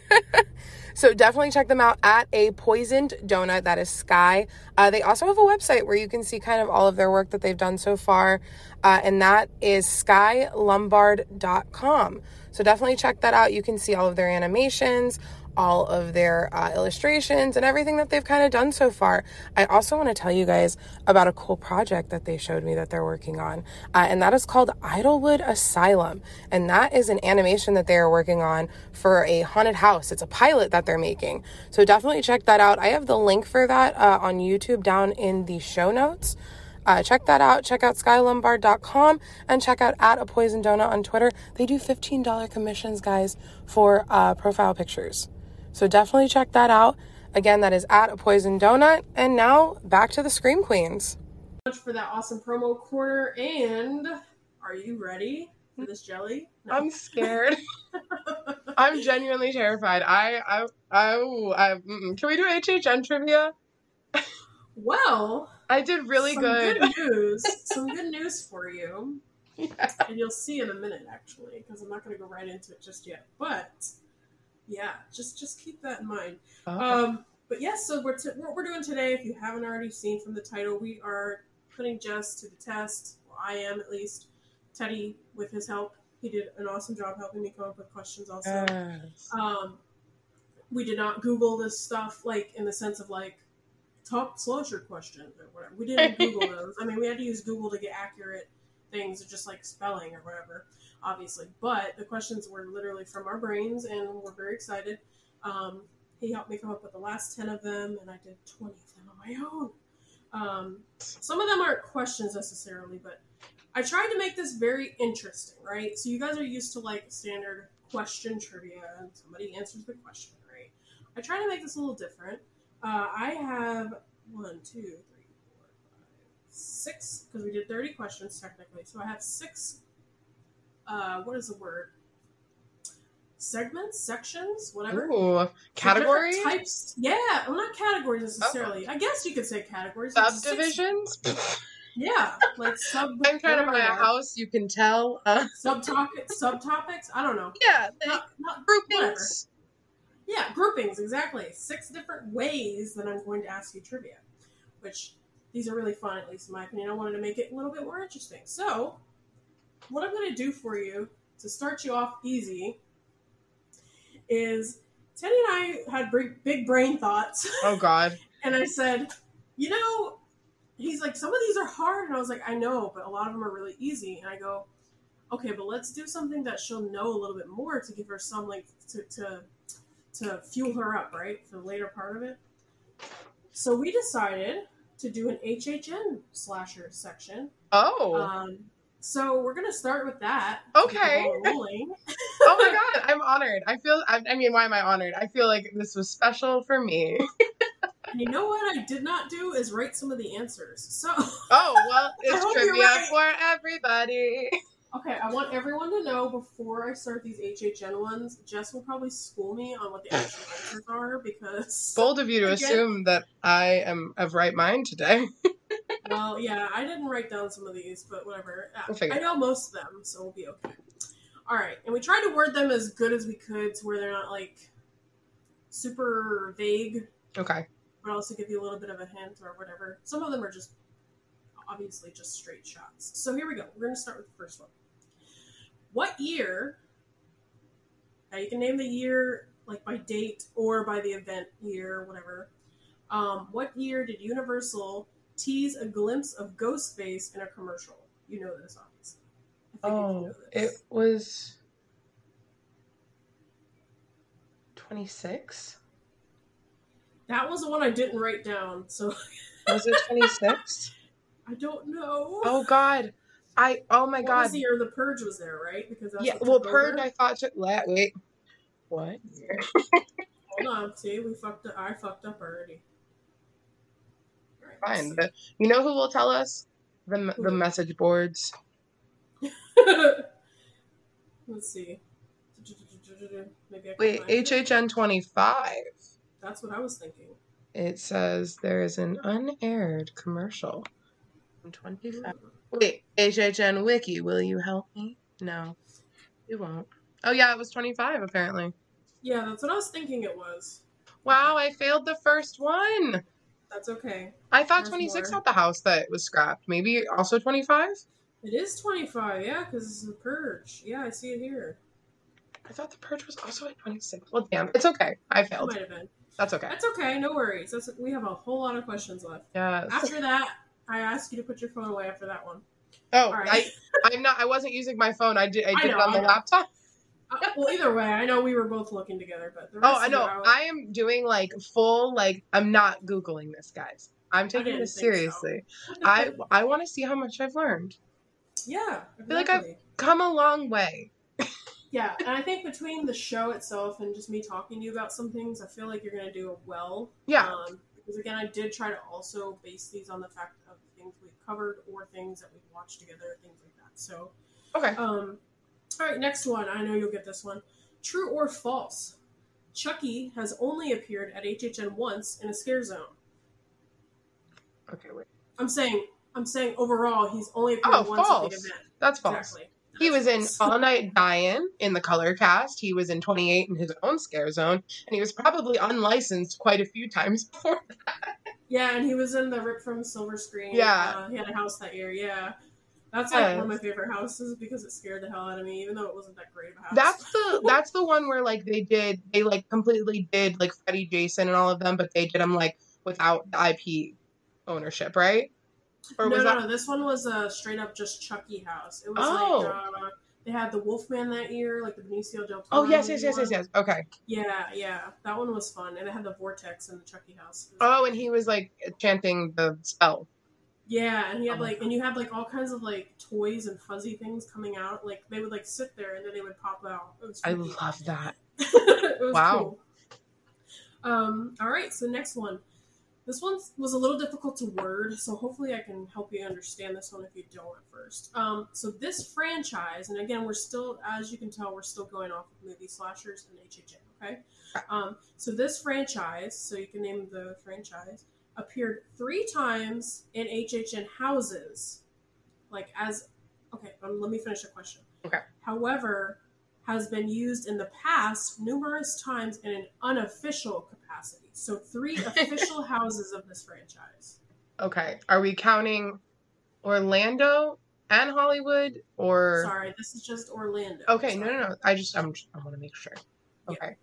Speaker 6: So definitely check them out at a poisoned donut. That is Sky. Uh, they also have a website where you can see kind of all of their work that they've done so far. Uh, and that is sky lombard dot com. So definitely check that out. You can see all of their animations, all of their uh, illustrations, and everything that they've kind of done so far. I also want to tell you guys about a cool project that they showed me that they're working on, uh, and that is called Idlewood Asylum, and that is an animation that they are working on for a haunted house. It's a pilot that they're making, so definitely check that out. I have the link for that uh, on YouTube down in the show notes. Uh, check that out. Check out sky lombard dot com and check out at a poison donut on Twitter. They do fifteen dollars commissions, guys, for uh, profile pictures. So definitely check that out. Again, that is at a poison donut. And now back to the Scream Queens.
Speaker 5: Much for that awesome promo corner. And are you ready for this jelly? No.
Speaker 6: I'm scared. I'm genuinely terrified. I, I, I, I mm-mm. Can we do H H N trivia?
Speaker 5: Well,
Speaker 6: I did really
Speaker 5: some
Speaker 6: good.
Speaker 5: good news. Some good news for you.
Speaker 6: Yeah.
Speaker 5: And you'll see in a minute, actually, because I'm not going to go right into it just yet. But yeah, just just keep that in mind.
Speaker 6: Okay.
Speaker 5: Um, but yes, so we're t- what we're doing today, if you haven't already seen from the title, we are putting Jess to the test. Well, I am, at least. Teddy, with his help, he did an awesome job helping me come up with questions also.
Speaker 6: Yes.
Speaker 5: Um, we did not Google this stuff, like, in the sense of, like, top slasher questions or whatever. We didn't Google those. I mean, we had to use Google to get accurate things, just like spelling or whatever, obviously. But the questions were literally from our brains, and we're very excited. Um, he helped me come up with the last ten of them, and I did twenty of them on my own. Um, some of them aren't questions necessarily, but I tried to make this very interesting, right? So you guys are used to, like, standard question trivia, and somebody answers the question, right? I try to make this a little different. Uh, I have one, two, three, four, five, six, because we did thirty questions technically. So I have six, uh, what is the word? Segments, sections, whatever.
Speaker 6: Ooh, categories?
Speaker 5: So types. Yeah, well, not categories necessarily. Oh. I guess you could say categories.
Speaker 6: Subdivisions?
Speaker 5: Yeah, like sub.
Speaker 6: I'm trying to buy a house, you can tell. Uh,
Speaker 5: subtopics, subtopics? I don't know.
Speaker 6: Yeah,
Speaker 5: not, not,
Speaker 6: groupings.
Speaker 5: Whatever. Yeah, groupings, exactly. Six different ways that I'm going to ask you trivia, which these are really fun, at least in my opinion. I wanted to make it a little bit more interesting. So, what I'm going to do for you to start you off easy is Teddy and I had big brain thoughts.
Speaker 6: Oh, God.
Speaker 5: And I said, you know, he's like, some of these are hard. And I was like, I know, but a lot of them are really easy. And I go, okay, but let's do something that she'll know a little bit more to give her some, like, to... to to fuel her up, right, for the later part of it. So we decided to do an H H N slasher section.
Speaker 6: Oh.
Speaker 5: Um, so we're going to start with that.
Speaker 6: Okay. Oh my God, I'm honored. I feel, I, I mean, why am I honored? I feel like this was special for me.
Speaker 5: And you know what I did not do is write some of the answers. So.
Speaker 6: Oh, well, it's trivia
Speaker 5: right.
Speaker 6: for everybody.
Speaker 5: Okay, I want everyone to know before I start these H H N ones, Jess will probably school me on what the actual answers are because...
Speaker 6: Bold of you to again, assume that I am of right mind today.
Speaker 5: Well, yeah, I didn't write down some of these, but whatever.
Speaker 6: We'll
Speaker 5: I know most of them, so we'll be okay. Alright, and we tried to word them as good as we could to where they're not, like, super vague.
Speaker 6: Okay.
Speaker 5: But also give you a little bit of a hint or whatever. Some of them are just, obviously, just straight shots. So here we go. We're going to start with the first one. What year, now you can name the year like by date or by the event year, whatever. Um, what year did Universal tease a glimpse of Ghostface in a commercial? You know this, obviously. I think
Speaker 6: oh,
Speaker 5: you know this.
Speaker 6: It was twenty-six?
Speaker 5: That was the one I didn't write down, so...
Speaker 6: Was it twenty-six?
Speaker 5: I don't know.
Speaker 6: Oh, God. I, oh my
Speaker 5: what
Speaker 6: God.
Speaker 5: was the year The Purge was there, right? Because that's
Speaker 6: yeah, well, Purge, I thought, took, wait. What?
Speaker 5: Hold on. See, we fucked up. I fucked up already. All right, let's
Speaker 6: Fine.
Speaker 5: see.
Speaker 6: But you know who will tell us? The the message boards.
Speaker 5: Let's see. Maybe I can
Speaker 6: Wait,
Speaker 5: find it.
Speaker 6: H H N twenty-five.
Speaker 5: That's what I was thinking.
Speaker 6: It says there is an unaired commercial. twenty-five. Wait, H H N Wiki, will you help me? No, you won't. Oh yeah, it was twenty-five apparently.
Speaker 5: Yeah, that's what I was thinking it was.
Speaker 6: Wow, I failed the first one.
Speaker 5: That's okay.
Speaker 6: I thought
Speaker 5: There's
Speaker 6: twenty-six
Speaker 5: more.
Speaker 6: had the house that was scrapped. Maybe also twenty-five?
Speaker 5: It is twenty-five, yeah, because it's the Purge. Yeah, I see it here.
Speaker 6: I thought the Purge was also at twenty-six. Well, damn, it's okay. I
Speaker 5: It
Speaker 6: failed.
Speaker 5: might have been.
Speaker 6: That's okay.
Speaker 5: That's okay, no worries. That's we have a whole lot of questions left.
Speaker 6: Yes.
Speaker 5: After that, I asked you to put your phone away after that one.
Speaker 6: Oh,
Speaker 5: All right.
Speaker 6: I, I'm not. I wasn't using my phone. I did. I
Speaker 5: I
Speaker 6: did
Speaker 5: know,
Speaker 6: it on
Speaker 5: I
Speaker 6: the
Speaker 5: know.
Speaker 6: laptop.
Speaker 5: Uh, well, either way, I know we were both looking together, but the
Speaker 6: Oh,
Speaker 5: rest
Speaker 6: I
Speaker 5: of
Speaker 6: know.
Speaker 5: it, I was-
Speaker 6: I am doing like full. Like I'm not googling this, guys. I'm taking
Speaker 5: didn't
Speaker 6: this
Speaker 5: think so.
Speaker 6: seriously. I I want to see how much I've learned.
Speaker 5: yeah,
Speaker 6: I feel like I've
Speaker 5: exactly.
Speaker 6: come a long way.
Speaker 5: Yeah, and I think between the show itself and just me talking to you about some things, I feel like you're going to do well.
Speaker 6: Yeah.
Speaker 5: Um, because again, I did try to also base these on the fact of things we've covered or things that we've watched together, things like that. So,
Speaker 6: Okay.
Speaker 5: um, all right, next one. I know you'll get this one. True or false? Chucky has only appeared at H H N once in a scare zone.
Speaker 6: Okay. Wait.
Speaker 5: I'm saying, I'm saying overall, he's only appeared
Speaker 6: Oh,
Speaker 5: once at
Speaker 6: false.
Speaker 5: the event.
Speaker 6: That's false.
Speaker 5: Exactly.
Speaker 6: He was in
Speaker 5: That's
Speaker 6: All Night Dying in the color cast. He was in twenty-eight in his own scare zone, and he was probably unlicensed quite a few times before.
Speaker 5: Yeah, and he was in the Rip from Silver Screen.
Speaker 6: Yeah.
Speaker 5: Uh, he had a house that year, yeah. That's like
Speaker 6: Yes.
Speaker 5: one of my favorite houses because it scared the hell out of me, even though it wasn't that great of a house.
Speaker 6: That's the that's the one where like they did they like completely did like Freddy, Jason, and all of them, but they did them like without the I P ownership, right? Or
Speaker 5: no,
Speaker 6: was
Speaker 5: no,
Speaker 6: that
Speaker 5: no. This one was a straight up just Chucky house. It was
Speaker 6: Oh.
Speaker 5: like uh, they had the Wolfman that year, like the Benicio del Toro.
Speaker 6: Oh yes, yes,
Speaker 5: movie
Speaker 6: yes, yes,
Speaker 5: one.
Speaker 6: yes. Okay.
Speaker 5: Yeah, yeah, that one was fun, and it had the vortex in the Chucky house. It was
Speaker 6: Oh,
Speaker 5: great.
Speaker 6: and he was like chanting the spell.
Speaker 5: Yeah, and he had
Speaker 6: Oh my
Speaker 5: like, and you had like all kinds of like toys and fuzzy things coming out. Like they would like sit there and then they would pop out. It was
Speaker 6: I
Speaker 5: freaky.
Speaker 6: love that.
Speaker 5: it was
Speaker 6: Wow.
Speaker 5: cool. Um, all right, so next one. This one was a little difficult to word, so hopefully I can help you understand this one if you don't at first. Um, so this franchise, and again, we're still, as you can tell, we're still going off of movie slashers and H H N, okay? Um, so this franchise, so you can name the franchise, appeared three times in H H N houses, like as, okay, um, let me finish the question.
Speaker 6: Okay.
Speaker 5: However, has been used in the past numerous times in an unofficial capacity. So three official houses of this franchise.
Speaker 6: Okay. Are we counting Orlando and Hollywood or
Speaker 5: Sorry, this is just Orlando.
Speaker 6: Okay, no
Speaker 5: Sorry.
Speaker 6: no no. I just I'm I want to make sure.
Speaker 5: Yeah.
Speaker 6: Okay.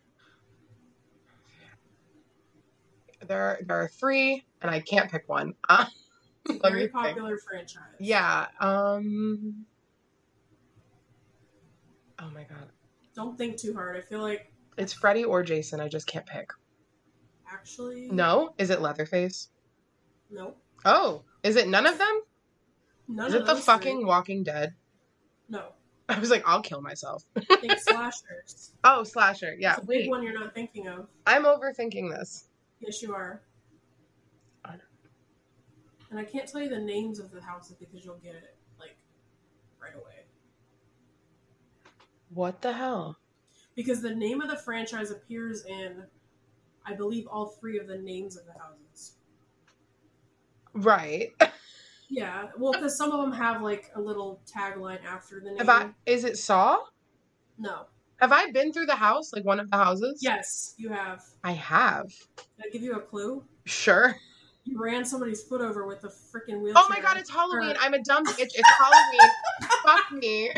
Speaker 6: There are, there are three and I can't pick one. Uh,
Speaker 5: It's a
Speaker 6: let me
Speaker 5: very
Speaker 6: think.
Speaker 5: popular franchise.
Speaker 6: Yeah. Um Oh my god.
Speaker 5: Don't think too hard. I feel like
Speaker 6: It's Freddy or Jason. I just can't pick.
Speaker 5: actually
Speaker 6: No? Is it Leatherface?
Speaker 5: Nope.
Speaker 6: Oh, is it none of them?
Speaker 5: None
Speaker 6: Is
Speaker 5: of
Speaker 6: it the
Speaker 5: those
Speaker 6: fucking
Speaker 5: three.
Speaker 6: Walking Dead?
Speaker 5: No.
Speaker 6: I was like, I'll kill myself.
Speaker 5: Think slashers.
Speaker 6: Oh, slasher. Yeah.
Speaker 5: It's a big
Speaker 6: Wait.
Speaker 5: one you're not thinking of.
Speaker 6: I'm overthinking this.
Speaker 5: Yes, you are.
Speaker 6: I know.
Speaker 5: And I can't tell you the names of the houses because you'll get it like right away.
Speaker 6: What the hell?
Speaker 5: Because the name of the franchise appears in, I believe, all three of the names of the houses.
Speaker 6: Right.
Speaker 5: Yeah, well, because some of them have like a little tagline after the name.
Speaker 6: Have I is it Saw?
Speaker 5: No.
Speaker 6: Have I been through the house, like one of the houses?
Speaker 5: Yes, you have.
Speaker 6: I have.
Speaker 5: Can I give you a clue?
Speaker 6: Sure.
Speaker 5: You ran somebody's foot over with a freaking wheelchair.
Speaker 6: Oh my god, it's Halloween.
Speaker 5: Or-
Speaker 6: I'm a dumb bitch. It's Halloween. Fuck me.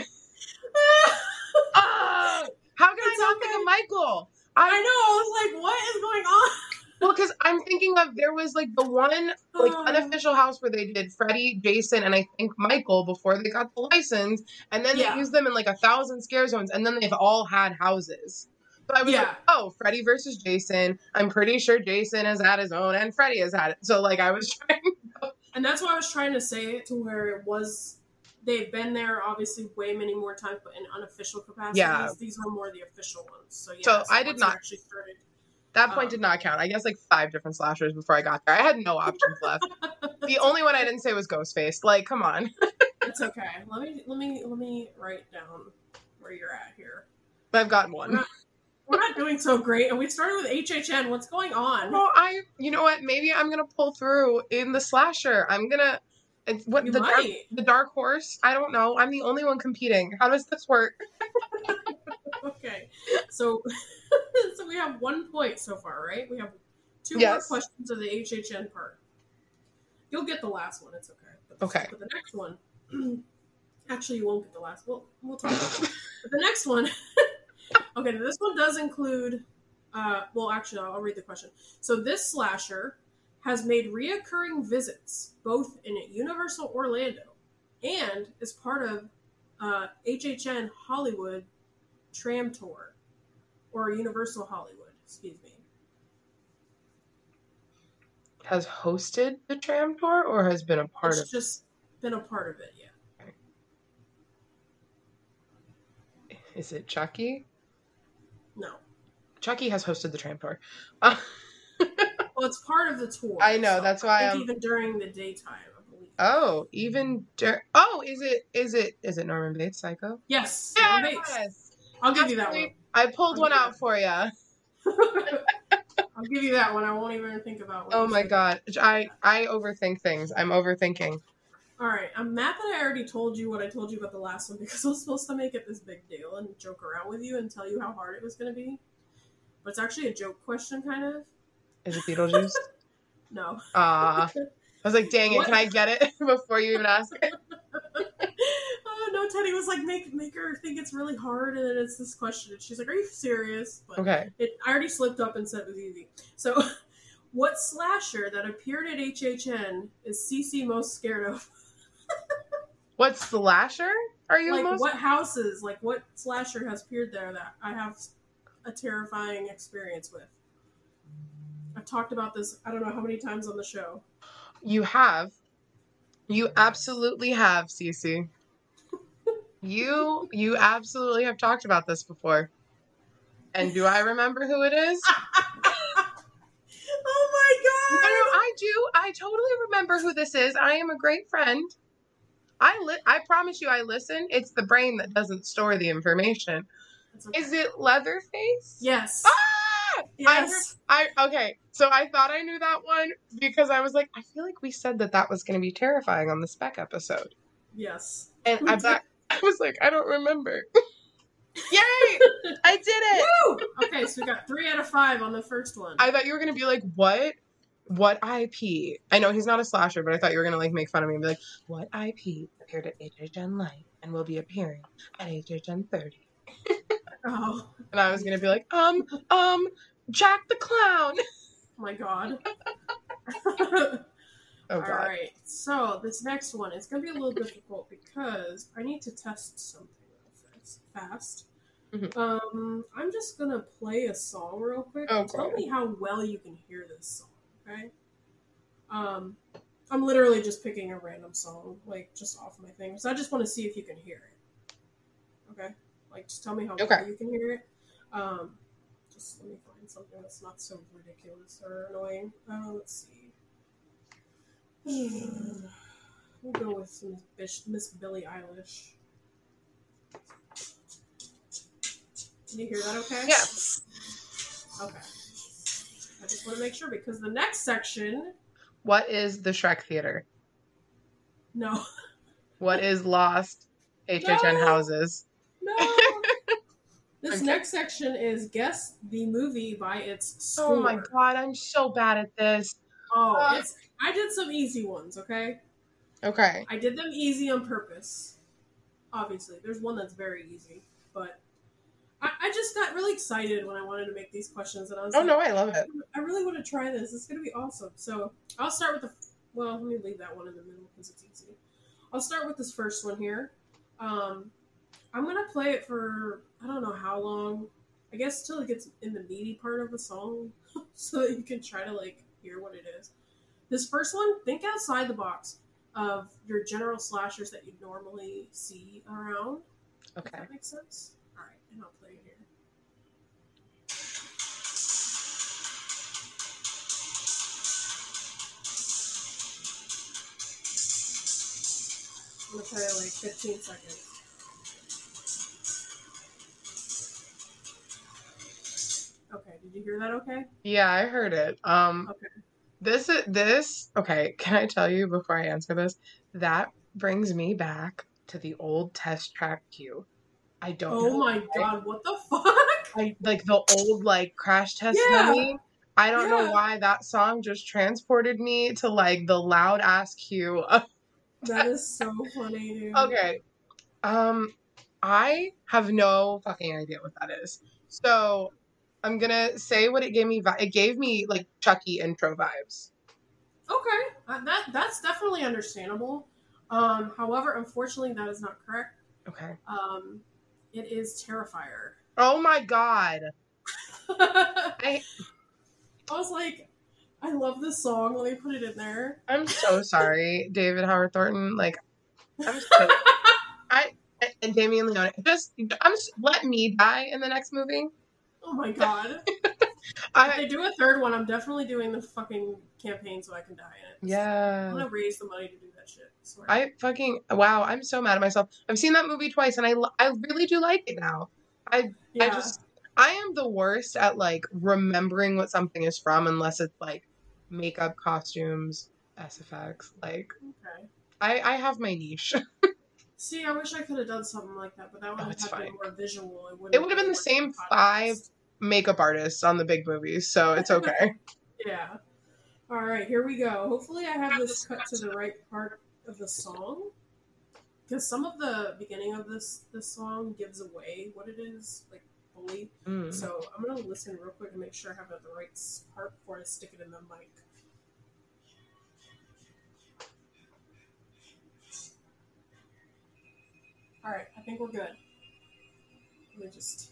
Speaker 6: Ah! How can
Speaker 5: It's
Speaker 6: I not
Speaker 5: okay.
Speaker 6: think of Michael?
Speaker 5: I know. I was like, what is going on?
Speaker 6: Well, because I'm thinking of there was like the one like
Speaker 5: Oh.
Speaker 6: unofficial house where they did Freddy, Jason, and I think Michael before they got the license, and then
Speaker 5: Yeah.
Speaker 6: they used them in like a thousand scare zones, and then they've all had houses. So I was like,
Speaker 5: Yeah.
Speaker 6: oh, Freddy versus Jason. I'm pretty sure Jason has had his own, and Freddy has had it. So like I was trying.
Speaker 5: And that's why I was trying to say it to where it was they've been there obviously way many more times, but in unofficial capacities.
Speaker 6: Yeah.
Speaker 5: These were more the official ones. So yeah,
Speaker 6: So
Speaker 5: so
Speaker 6: I did
Speaker 5: once it
Speaker 6: not-
Speaker 5: actually started.
Speaker 6: That point
Speaker 5: Um,
Speaker 6: did not count. I guess like five different slashers before I got there. I had no options left. The only one I didn't say was Ghostface. Like, come on.
Speaker 5: It's okay. Let me let me let me write down where you're at here.
Speaker 6: I've gotten one.
Speaker 5: We're not, we're not doing so great, and we started with H H N. What's going on?
Speaker 6: Well, I, you know what? Maybe I'm gonna pull through in the slasher. I'm gonna. It's what
Speaker 5: You
Speaker 6: the dark,
Speaker 5: might.
Speaker 6: the dark horse. I don't know. I'm the only one competing. How does this work?
Speaker 5: Okay, so so we have one point so far, right? We have two
Speaker 6: Yes.
Speaker 5: more questions of the H H N part. You'll get the last one. It's okay. But
Speaker 6: Okay.
Speaker 5: But the next one, actually, you won't get the last. We'll we'll talk about it. But the next one, okay, this one does include. Uh, well, actually, I'll, I'll read the question. So this slasher has made reoccurring visits both in Universal Orlando and is part of uh, H H N Hollywood Tram Tour, or Universal Hollywood, excuse me.
Speaker 6: Has hosted the tram tour or has been a part
Speaker 5: It's
Speaker 6: of
Speaker 5: just been a part of it, yeah.
Speaker 6: it? Is it Chucky?
Speaker 5: No.
Speaker 6: Chucky has hosted the tram tour. Uh,
Speaker 5: Well, it's part of the tour.
Speaker 6: I know,
Speaker 5: so
Speaker 6: that's
Speaker 5: I
Speaker 6: why
Speaker 5: think
Speaker 6: I'm-
Speaker 5: even during the daytime, I believe.
Speaker 6: oh, even dur- oh, is it is it is it Norman Bates Psycho?
Speaker 5: Yes. Norman Bates.
Speaker 6: Yes.
Speaker 5: I'll give you that one.
Speaker 6: Absolutely. I pulled
Speaker 5: I'll
Speaker 6: one
Speaker 5: give you
Speaker 6: out for you.
Speaker 5: I'll give you that one. I won't even think about what
Speaker 6: Oh
Speaker 5: you
Speaker 6: my
Speaker 5: said.
Speaker 6: god. I I overthink things. I'm overthinking.
Speaker 5: All right. I'm mad that I already told you what I told you about the last one because I was supposed to make it this big deal and joke around with you and tell you how hard it was going to be. But it's actually a joke question, kind of.
Speaker 6: Is it Beetlejuice?
Speaker 5: No.
Speaker 6: Ah. I was like, dang it,
Speaker 5: What?
Speaker 6: can I get it before you even ask it?
Speaker 5: Oh no, Teddy was like, make make her think it's really hard, and then it's this question, and she's like, "Are you serious?" But
Speaker 6: Okay.
Speaker 5: it, I already slipped up and said it was easy. So, what slasher that appeared at H H N is Cece most scared of?
Speaker 6: What slasher are you
Speaker 5: Like,
Speaker 6: most
Speaker 5: what houses? Like, what slasher has appeared there that I have a terrifying experience with? I've talked about this. I don't know how many times on the show.
Speaker 6: You have. You absolutely have, Cece. You you absolutely have talked about this before. And do I remember who it is?
Speaker 5: Oh my
Speaker 6: No,
Speaker 5: god!
Speaker 6: no, I do. I totally remember who this is. I am a great friend. I li- I promise you I listen. It's the brain that doesn't store the information.
Speaker 5: It's okay.
Speaker 6: Is it Leatherface?
Speaker 5: Yes.
Speaker 6: Ah!
Speaker 5: Yes.
Speaker 6: I, I okay. So I thought I knew that one because I was like, I feel like we said that that was going to be terrifying on the spec episode.
Speaker 5: Yes.
Speaker 6: And
Speaker 5: We
Speaker 6: I,
Speaker 5: did.
Speaker 6: but I was like, I don't remember. Yay! I did it.
Speaker 5: Woo! Okay, so we got three out of five on the first one.
Speaker 6: I thought you were gonna be like, what? What I P? I know he's not a slasher, but I thought you were gonna like make fun of me and be like, what I P appeared at H H N Light and will be appearing at H H N thirty.
Speaker 5: Oh,
Speaker 6: And I was gonna be like, um, um, Jack the Clown.
Speaker 5: my god.
Speaker 6: Oh
Speaker 5: All
Speaker 6: god.
Speaker 5: right, so this next one is going to be a little difficult because I need to test something real fast. fast.
Speaker 6: Mhm.
Speaker 5: Um, I'm just going to play a song real quick.
Speaker 6: Okay.
Speaker 5: Tell me how well you can hear this song, okay? Um, I'm literally just picking a random song, like, just off my thing. So I just want to see if you can hear it. Okay? Like, just tell me how
Speaker 6: Okay.
Speaker 5: well you can hear it. Um, just let me find something that's not so ridiculous or annoying. Uh, let's see. We'll go with some Miss, Miss Billie Eilish. Can you hear that okay?
Speaker 6: Yeah.
Speaker 5: Okay. I just want to make sure because the next section,
Speaker 6: What is the Shrek Theater?
Speaker 5: no,
Speaker 6: What is Lost H H N
Speaker 5: No.
Speaker 6: Houses?
Speaker 5: no. This
Speaker 6: Okay.
Speaker 5: next section is guess the movie by its score.
Speaker 6: Oh my god, I'm so bad at this.
Speaker 5: Oh,
Speaker 6: Uh,
Speaker 5: it's. I did some easy ones. Okay,
Speaker 6: Okay.
Speaker 5: I did them easy on purpose. Obviously, there's one that's very easy, but I, I just got really excited when I wanted to make these questions, and I was
Speaker 6: Oh
Speaker 5: like,
Speaker 6: no, I love it.
Speaker 5: I really want to try this. It's going to be awesome. So I'll start with the. Well, let me leave that one in the middle because it's easy. I'll start with this first one here. Um, I'm going to play it for, I don't know how long. I guess till it gets in the meaty part of the song so that you can try to, like, hear what it is. This first one, think outside the box. of your general slashers that you normally see around.
Speaker 6: Okay.
Speaker 5: If that makes sense? Alright, and I'll play it here. I'm gonna play it like fifteen seconds. Okay, did you hear that okay?
Speaker 6: Yeah, I heard it. Um,
Speaker 5: Okay.
Speaker 6: this is this. Okay, can I tell you before I answer this? That brings me back to the old test track cue. I don't.
Speaker 5: Oh
Speaker 6: know
Speaker 5: my
Speaker 6: why.
Speaker 5: god, what the fuck?
Speaker 6: I like the old like Crash Test
Speaker 5: Yeah.
Speaker 6: Dummy. I don't
Speaker 5: Yeah.
Speaker 6: know why that song just transported me to like the loud ass cue. of-
Speaker 5: That is so funny, dude.
Speaker 6: okay. Um, I have no fucking idea what that is. So I'm gonna say what it gave me. vi- It gave me like Chucky intro vibes.
Speaker 5: Okay, uh, that that's definitely understandable. Um, however, unfortunately, that is not correct.
Speaker 6: Okay.
Speaker 5: Um, it is Terrifier.
Speaker 6: Oh my god.
Speaker 5: I
Speaker 6: I
Speaker 5: was like, I love this song. Let me put it in there.
Speaker 6: I'm so sorry, David Howard Thornton. Like I'm so I and Damien Leone. Just I'm just, let me die in the next movie.
Speaker 5: Oh my god.
Speaker 6: I
Speaker 5: If they do a third one, I'm definitely doing the fucking campaign so I can die in it.
Speaker 6: yeah.
Speaker 5: I'm gonna raise the money to do that shit. I swear.
Speaker 6: I fucking wow! I'm so mad at myself. I've seen that movie twice, and I lo- I really do like it now. I
Speaker 5: yeah.
Speaker 6: I just I am the worst at like remembering what something is from, unless it's like makeup, costumes, S F X. Like
Speaker 5: Okay.
Speaker 6: I I have my niche.
Speaker 5: See, I wish I could have done something like that, but that would
Speaker 6: Oh,
Speaker 5: have
Speaker 6: it's
Speaker 5: had been
Speaker 6: fine.
Speaker 5: more visual. It would
Speaker 6: It would have been the same five makeup artists on the big movies, so it's okay.
Speaker 5: Yeah. All right, here we go. Hopefully, I have this cut to the right part of the song, because some of the beginning of this this song gives away what it is, like fully.
Speaker 6: Mm.
Speaker 5: So I'm gonna listen real quick and make sure I have the right part before I stick it in the mic. All right, I think we're good. Let me just.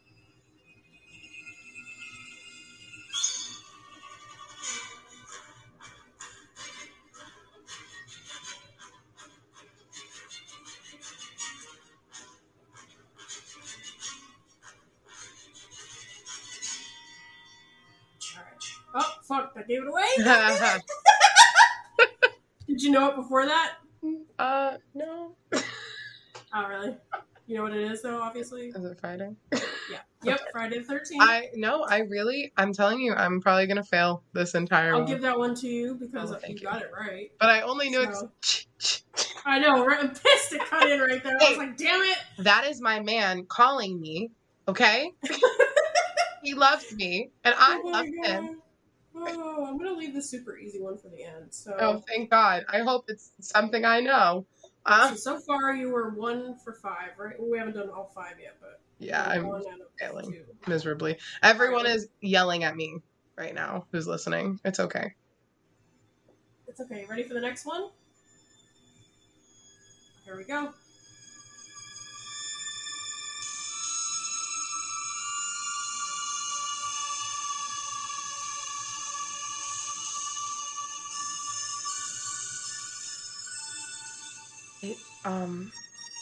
Speaker 5: Oh, fuck, I gave it away? Did you know it before that?
Speaker 6: uh, no.
Speaker 5: Oh, really? You know what it is, though, obviously?
Speaker 6: Is it Friday?
Speaker 5: Yeah. Yep,
Speaker 6: Okay.
Speaker 5: Friday the thirteenth.
Speaker 6: I no, I really, I'm telling you, I'm probably gonna fail this entire.
Speaker 5: I'll
Speaker 6: one.
Speaker 5: give that one to you because
Speaker 6: Oh,
Speaker 5: you,
Speaker 6: thank you.
Speaker 5: got it right.
Speaker 6: But I only knew
Speaker 5: So-
Speaker 6: it's.
Speaker 5: I know, right? I'm pissed it cut in right there. I was like, damn it.
Speaker 6: That is my man calling me. Okay. He loves me, and I
Speaker 5: Oh my
Speaker 6: love
Speaker 5: God.
Speaker 6: him.
Speaker 5: Oh, I'm going to leave the super easy one for the end. So,
Speaker 6: Oh, thank God! I hope it's something I know. Uh,
Speaker 5: so, so far you were one for five, right? Well, we haven't done all five yet, but
Speaker 6: yeah,
Speaker 5: you're
Speaker 6: I'm
Speaker 5: one out of
Speaker 6: failing
Speaker 5: two.
Speaker 6: miserably. Everyone is yelling at me right now. Who's listening? It's okay.
Speaker 5: It's okay. Ready for the next one? Here we go.
Speaker 6: It, um,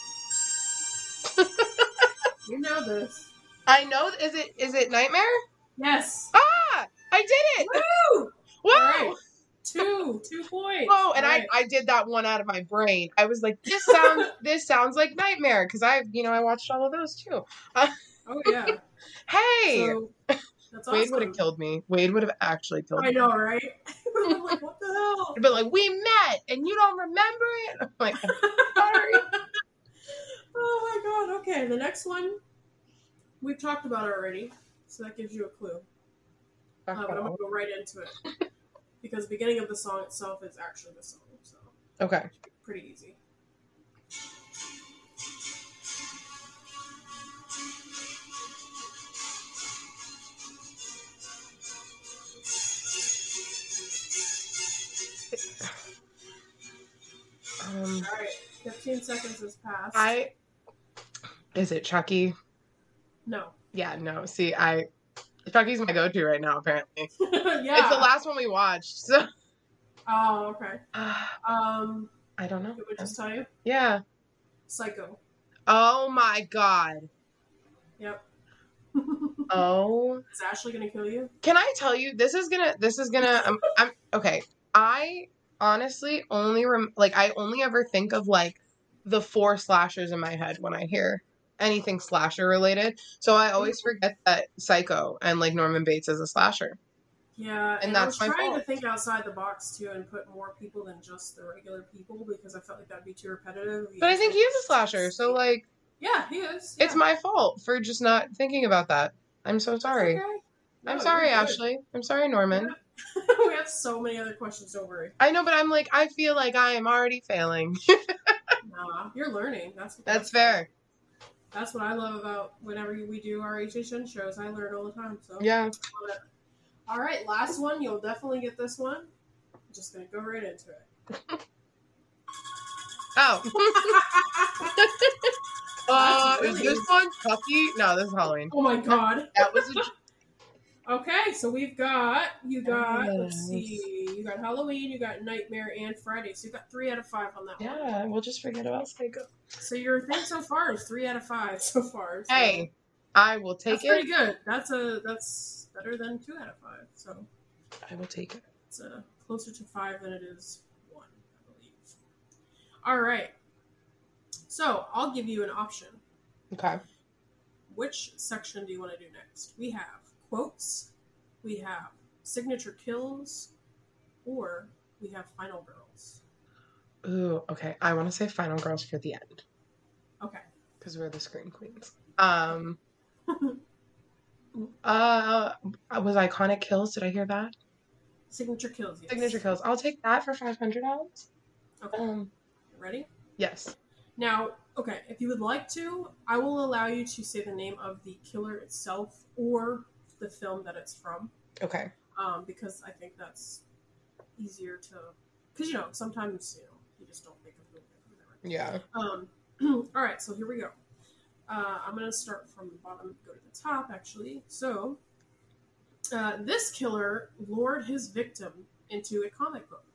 Speaker 5: You know this.
Speaker 6: I know. Is it is it Nightmare?
Speaker 5: Yes.
Speaker 6: Ah, I did it!
Speaker 5: Woo!
Speaker 6: Whoa!
Speaker 5: All right. Two. Two points.
Speaker 6: Whoa! And
Speaker 5: All
Speaker 6: I,
Speaker 5: right.
Speaker 6: I did that one out of my brain. I was like, this sounds this sounds like Nightmare because I you know I watched all of those too. Uh,
Speaker 5: Oh, yeah.
Speaker 6: hey,
Speaker 5: So, that's awesome.
Speaker 6: Wade would have killed me. Wade would have actually killed
Speaker 5: I
Speaker 6: me.
Speaker 5: know, right? I'm like, what the hell?
Speaker 6: But like, we met and you don't remember it. I'm like, sorry.
Speaker 5: Oh my god, okay. The next one we've talked about already, so that gives you a clue. Uh, but I'm going to go right into it. Because the beginning of the song itself is actually the song, so
Speaker 6: Okay.
Speaker 5: pretty easy.
Speaker 6: Um,
Speaker 5: Alright, fifteen seconds has passed.
Speaker 6: I is it Chucky?
Speaker 5: No.
Speaker 6: Yeah, no. See, I Chucky's my go-to right now. Apparently,
Speaker 5: yeah.
Speaker 6: it's the last one we watched. So,
Speaker 5: Oh, okay.
Speaker 6: uh,
Speaker 5: Um,
Speaker 6: I don't know.
Speaker 5: Can we just tell you?
Speaker 6: Yeah.
Speaker 5: Psycho.
Speaker 6: Oh my god.
Speaker 5: Yep.
Speaker 6: Oh.
Speaker 5: Is Ashley gonna kill you?
Speaker 6: Can I tell you, this is gonna, this is gonna, I'm, I'm, okay. I honestly only, rem- like, I only ever think of, like, the four slashers in my head when I hear anything slasher related. So I always forget that Psycho and, like, Norman Bates is a slasher.
Speaker 5: Yeah, and,
Speaker 6: And
Speaker 5: and
Speaker 6: that's
Speaker 5: I was
Speaker 6: my
Speaker 5: trying
Speaker 6: fault.
Speaker 5: to think outside the box, too, and put more people than just the regular people, because I felt like that'd be too repetitive.
Speaker 6: But I think he is a slasher, so, like...
Speaker 5: Yeah, he is. Yeah.
Speaker 6: It's my fault for just not thinking about that. I'm so sorry.
Speaker 5: Okay. No,
Speaker 6: I'm sorry,
Speaker 5: you're good.
Speaker 6: Ashley. I'm sorry, Norman.
Speaker 5: Yeah. We have so many other questions, don't worry.
Speaker 6: I know, but I'm like, I feel like I am already failing.
Speaker 5: Nah, you're learning. That's what
Speaker 6: That's fair.
Speaker 5: That's what I love about whenever we do our H H N shows. I learn all the time. So
Speaker 6: Yeah.
Speaker 5: All right, last one. You'll definitely get this one. I'm just gonna go right into it.
Speaker 6: Oh. uh,
Speaker 5: That's
Speaker 6: is
Speaker 5: really-
Speaker 6: this one Chucky? No, this is Halloween.
Speaker 5: Oh my god.
Speaker 6: That was a...
Speaker 5: Okay, so we've got you got let's
Speaker 6: Yes.
Speaker 5: see, you got Halloween, you got Nightmare, and Friday. So you got three out of five on that one.
Speaker 6: Yeah, we'll just forget about Psycho.
Speaker 5: So your thing so far is three out of five so far. So
Speaker 6: Hey, I will take
Speaker 5: that's
Speaker 6: it.
Speaker 5: pretty good. That's a that's better than two out of five. So
Speaker 6: I will take it.
Speaker 5: it's uh, closer to five than it is one, I believe. All right. So I'll give you an option.
Speaker 6: Okay.
Speaker 5: Which section do you want to do next? We have quotes, we have signature kills, or we have final girls.
Speaker 6: Ooh, okay. I want to say Final Girls for the end.
Speaker 5: Okay.
Speaker 6: Because we're the Scream Queens. Um... Uh, was Iconic Kills? Did I hear that?
Speaker 5: Signature kills, yes.
Speaker 6: Signature Kills. I'll take that for five hundred dollars.
Speaker 5: Okay.
Speaker 6: Um,
Speaker 5: Ready?
Speaker 6: yes.
Speaker 5: Now, okay, if you would like to, I will allow you to say the name of the killer itself or the film that it's from.
Speaker 6: Okay.
Speaker 5: Um, because I think that's easier to... Because, you know, sometimes, you know, you just don't think of the movie.
Speaker 6: Yeah.
Speaker 5: Um, all right, so here we go. Uh, I'm going to start from the bottom and go to the top, actually. So, uh, this killer lured his victim into a comic book.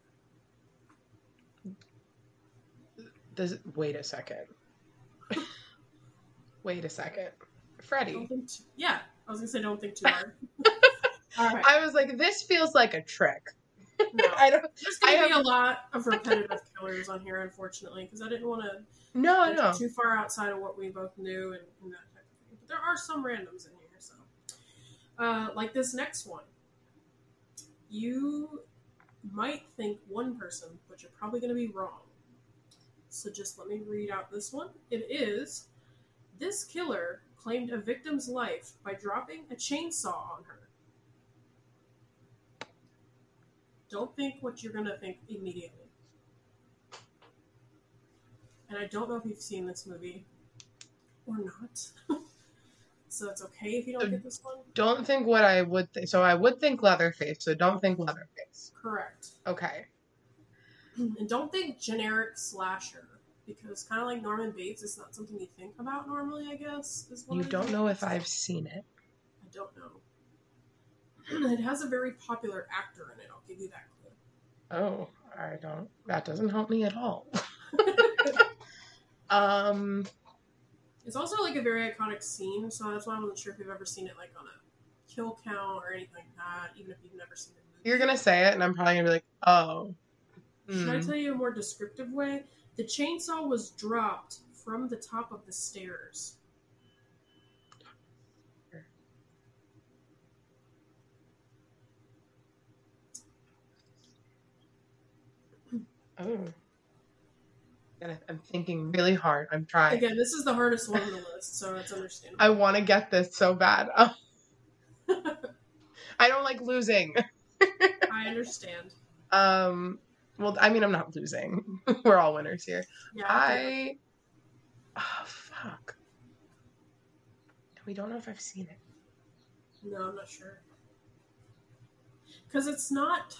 Speaker 6: Does, wait a second. Wait a second. Freddy.
Speaker 5: Don't think too, yeah, I was going to say don't think too hard. All right.
Speaker 6: I was like, this feels like a trick.
Speaker 5: No.
Speaker 6: I don't.
Speaker 5: There's going
Speaker 6: I
Speaker 5: to be
Speaker 6: have-
Speaker 5: a lot of repetitive killers on here, unfortunately, because I didn't want to
Speaker 6: No,
Speaker 5: venture
Speaker 6: no.
Speaker 5: too far outside of what we both knew and, and that type of thing. But there are some randoms in here, so. Uh, like this next one. You might think one person, but you're probably going to be wrong. So just let me read out this one. It is, this killer claimed a victim's life by dropping a chainsaw on her. Don't think what you're going to think immediately. And I don't know if you've seen this movie or not. So it's okay if you don't get this one.
Speaker 6: Don't think what I would think. So I would think Leatherface, so don't think Leatherface.
Speaker 5: Correct.
Speaker 6: Okay.
Speaker 5: And don't think generic slasher, because kind of like Norman Bates, it's not something you think about normally, I guess. Is what
Speaker 6: You
Speaker 5: I
Speaker 6: don't
Speaker 5: think.
Speaker 6: know if I've seen it.
Speaker 5: I don't know. It has a very popular actor in it, I'll give you that clue.
Speaker 6: Oh, I don't. That doesn't help me at all. um,
Speaker 5: It's also like a very iconic scene, so that's why I wasn't sure if you've ever seen it like on a kill count or anything like that, even if you've never seen the movie.
Speaker 6: you're gonna say it, and I'm probably gonna be like, oh.
Speaker 5: Should I
Speaker 6: Hmm.
Speaker 5: tell you a more descriptive way? The chainsaw was dropped from the top of the stairs.
Speaker 6: Oh. And I'm thinking really hard. I'm trying.
Speaker 5: Again, this is the hardest one on the list, so it's understandable.
Speaker 6: I want to get this so bad. Oh. I don't like losing.
Speaker 5: I understand.
Speaker 6: Um. Well, I mean, I'm not losing. We're all winners here.
Speaker 5: Yeah,
Speaker 6: I. Oh, fuck. We don't know if I've seen it.
Speaker 5: No, I'm not sure. Because it's not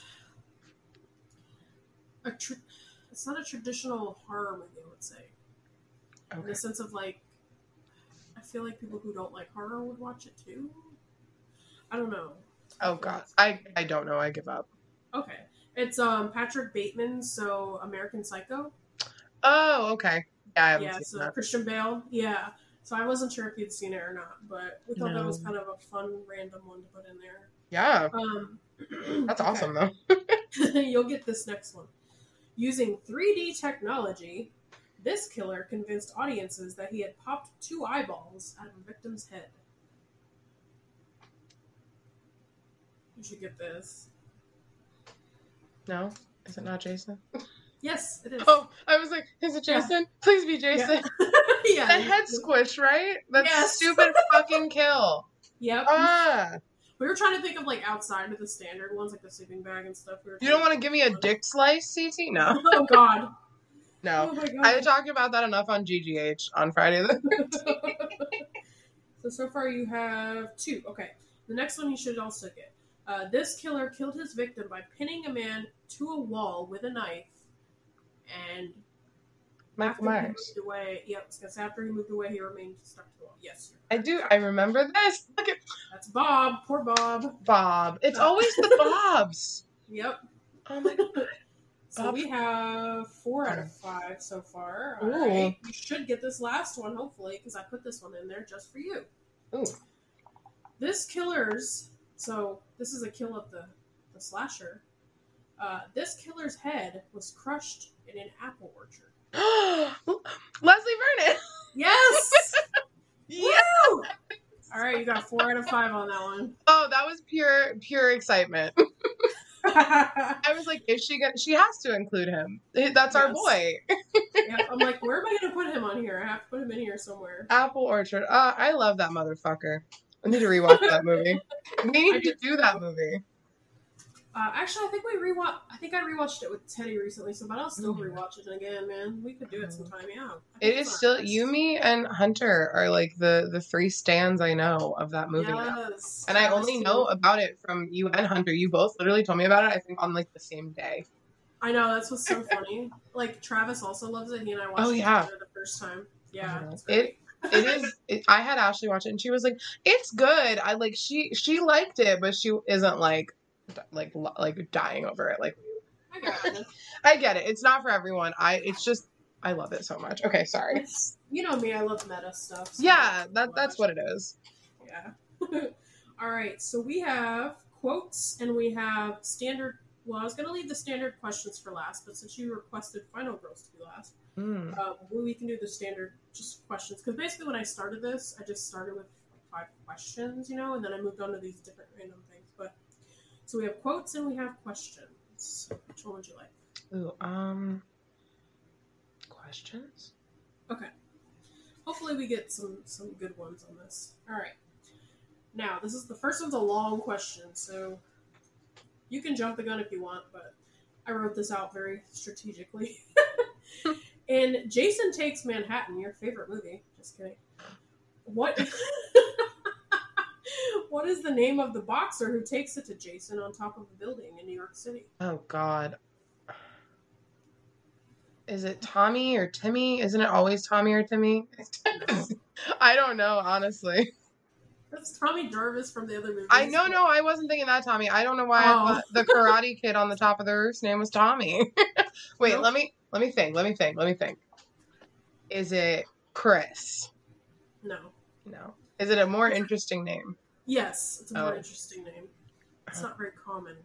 Speaker 5: a tr- it's not a traditional horror movie, I would say. In
Speaker 6: Okay.
Speaker 5: the sense of like, I feel like people who don't like horror would watch it too. I don't know.
Speaker 6: Oh god, I I don't know. I give up.
Speaker 5: Okay, it's um Patrick Bateman, so American Psycho.
Speaker 6: Oh, okay. Yeah, I haven't
Speaker 5: Yeah,
Speaker 6: seen
Speaker 5: so
Speaker 6: that.
Speaker 5: Christian Bale. Yeah. So I wasn't sure if you'd seen it or not, but we thought that was
Speaker 6: No.
Speaker 5: kind of a fun, random one to put in there.
Speaker 6: Yeah,
Speaker 5: Um,
Speaker 6: that's
Speaker 5: okay.
Speaker 6: awesome though.
Speaker 5: You'll get this next one. Using three D technology, this killer convinced audiences that he had popped two eyeballs out of a victim's head. You should get this.
Speaker 6: No, is it not Jason?
Speaker 5: Yes, it is.
Speaker 6: Oh, I was like, is it Jason?
Speaker 5: Yeah.
Speaker 6: Please be Jason.
Speaker 5: Yeah. Yeah.
Speaker 6: The head squish, right? That
Speaker 5: Yes.
Speaker 6: stupid fucking kill.
Speaker 5: Yep.
Speaker 6: Ah,
Speaker 5: We were trying to think of like outside of the standard ones, like the sleeping bag and stuff. We were
Speaker 6: you don't want to
Speaker 5: trying
Speaker 6: give me a
Speaker 5: think of
Speaker 6: dick slice, C T? No,
Speaker 5: one. Oh God.
Speaker 6: no.
Speaker 5: Oh my God.
Speaker 6: I talked about that enough on G G H on Friday. The
Speaker 5: So, so far you have two. Okay. The next one you should also get. Uh, this killer killed his victim by pinning a man to a wall with a knife, and
Speaker 6: Michael
Speaker 5: after
Speaker 6: Myers.
Speaker 5: he moved away, yep, because after he moved away, he remained stuck to the wall. Yes, you're
Speaker 6: I
Speaker 5: correct.
Speaker 6: do. I remember this. Look at
Speaker 5: That's Bob. Poor Bob.
Speaker 6: Bob. It's always the Bobs.
Speaker 5: Yep.
Speaker 6: Oh my god.
Speaker 5: So
Speaker 6: Bob.
Speaker 5: we have four out of five so far. All
Speaker 6: Ooh.
Speaker 5: right. You should get this last one, hopefully, because I put this one in there just for you.
Speaker 6: Ooh.
Speaker 5: This killer's, so this is a kill of the, the slasher. Uh, this killer's head was crushed in an apple orchard.
Speaker 6: Leslie Vernon.
Speaker 5: Yes!
Speaker 6: Yeah.
Speaker 5: Woo! All right, you got four out of five on that one.
Speaker 6: Oh, that was pure, pure excitement. I was like, is she gonna? She has to include him. That's our
Speaker 5: Yes.
Speaker 6: boy.
Speaker 5: Yeah, I'm like, where am I going to put him on here? I have to put him in here somewhere.
Speaker 6: Apple Orchard. Uh, I love that motherfucker. I need to rewatch that movie. We need
Speaker 5: I
Speaker 6: to
Speaker 5: did
Speaker 6: do that movie.
Speaker 5: Uh, actually, I think we rewatched. I think I rewatched it with Teddy recently, so but I'll still
Speaker 6: Mm.
Speaker 5: rewatch it again, man. We could do it sometime, yeah. I think
Speaker 6: It
Speaker 5: it's
Speaker 6: is
Speaker 5: on
Speaker 6: still
Speaker 5: our list.
Speaker 6: Yumi and Hunter are like the the three stands I know of that movie now.
Speaker 5: Yes.
Speaker 6: And I
Speaker 5: Travis
Speaker 6: only
Speaker 5: too.
Speaker 6: know about it from you and Hunter. You both literally told me about it, I think, on like the same day.
Speaker 5: I know, that's what's so funny. Like, Travis also loves it. He and I watched
Speaker 6: Oh,
Speaker 5: it
Speaker 6: yeah.
Speaker 5: together the first time. Yeah.
Speaker 6: Oh,
Speaker 5: it's
Speaker 6: it-
Speaker 5: great.
Speaker 6: It is it, I had Ashley watch it and she was like, it's good. I like she she liked it, but she isn't like like like dying over it. Like
Speaker 5: I got it.
Speaker 6: I get it. It's not for everyone. I it's just I love it so much. Okay, sorry.
Speaker 5: It's, you know me, I love meta stuff. So
Speaker 6: Yeah, that that's what it is.
Speaker 5: Yeah. All right, so we have quotes and we have standard. Well, I was going to leave the standard questions for last, but since you requested Final Girls to be last,
Speaker 6: Mm.
Speaker 5: um, we can do the standard just questions. Because basically, when I started this, I just started with five questions, you know, and then I moved on to these different random things. But so we have quotes and we have questions. Which one would you like?
Speaker 6: Ooh, um questions?
Speaker 5: Okay. Hopefully, we get some some good ones on this. All right. Now, this is the first one's a long question, so you can jump the gun if you want, but I wrote this out very strategically. In Jason Takes Manhattan, your favorite movie, just kidding. What What is the name of the boxer who takes it to Jason on top of a building in New York City?
Speaker 6: Oh god. Is it Tommy or Timmy? Isn't it always Tommy or Timmy?
Speaker 5: No.
Speaker 6: I don't know, honestly.
Speaker 5: That's Tommy Jarvis from the other movies.
Speaker 6: I know, no, I wasn't thinking that Tommy. I don't know why I
Speaker 5: Oh.
Speaker 6: thought the Karate Kid on the top of the roof's name was Tommy. Wait,
Speaker 5: Nope.
Speaker 6: let me let me think. Let me think. Let me think. Is it Chris?
Speaker 5: No.
Speaker 6: No. Is it a more interesting name?
Speaker 5: Yes, it's a more
Speaker 6: Oh.
Speaker 5: interesting name. It's not very common.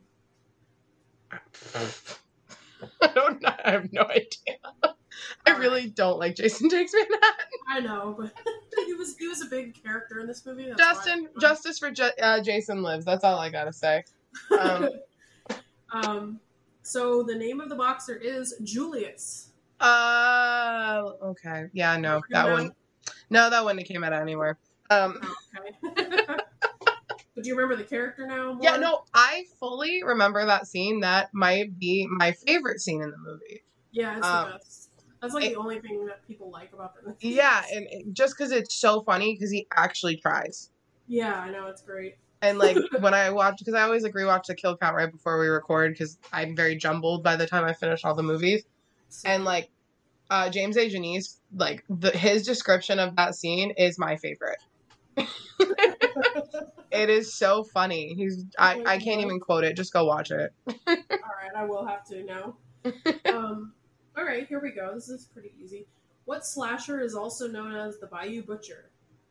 Speaker 6: I don't know. I have no idea. I
Speaker 5: All
Speaker 6: really don't like Jason Takes Manhattan.
Speaker 5: I know, but he was he was a big character in this movie. That's
Speaker 6: Justin,
Speaker 5: why.
Speaker 6: justice for Ju- uh, Jason Lives. That's all I gotta say. Um,
Speaker 5: um, so the name of the boxer is Julius.
Speaker 6: uh, okay. Yeah, no, that
Speaker 5: No?
Speaker 6: one. No, that wouldn't have came out anywhere. Um,
Speaker 5: Okay. But do you remember the character now? More?
Speaker 6: yeah, no, I fully remember that scene. That might be my favorite scene in the movie.
Speaker 5: Yeah, it's
Speaker 6: um,
Speaker 5: the best. That's like
Speaker 6: it-
Speaker 5: the only thing that people like about the movie.
Speaker 6: Yeah, and it, just because it's so funny, because he actually tries.
Speaker 5: Yeah, I know, it's great.
Speaker 6: And like when I watch, because I always like rewatch the kill count right before we record, because I'm very jumbled by the time I finish all the movies.
Speaker 5: So,
Speaker 6: And like uh, James A. Janice, like the, his description of that scene is my favorite. It is so funny. He's I, I can't even quote it. Just go watch it.
Speaker 5: all right, I will have to now. um, All right, here we go. This is pretty easy. What slasher is also known as the Bayou Butcher?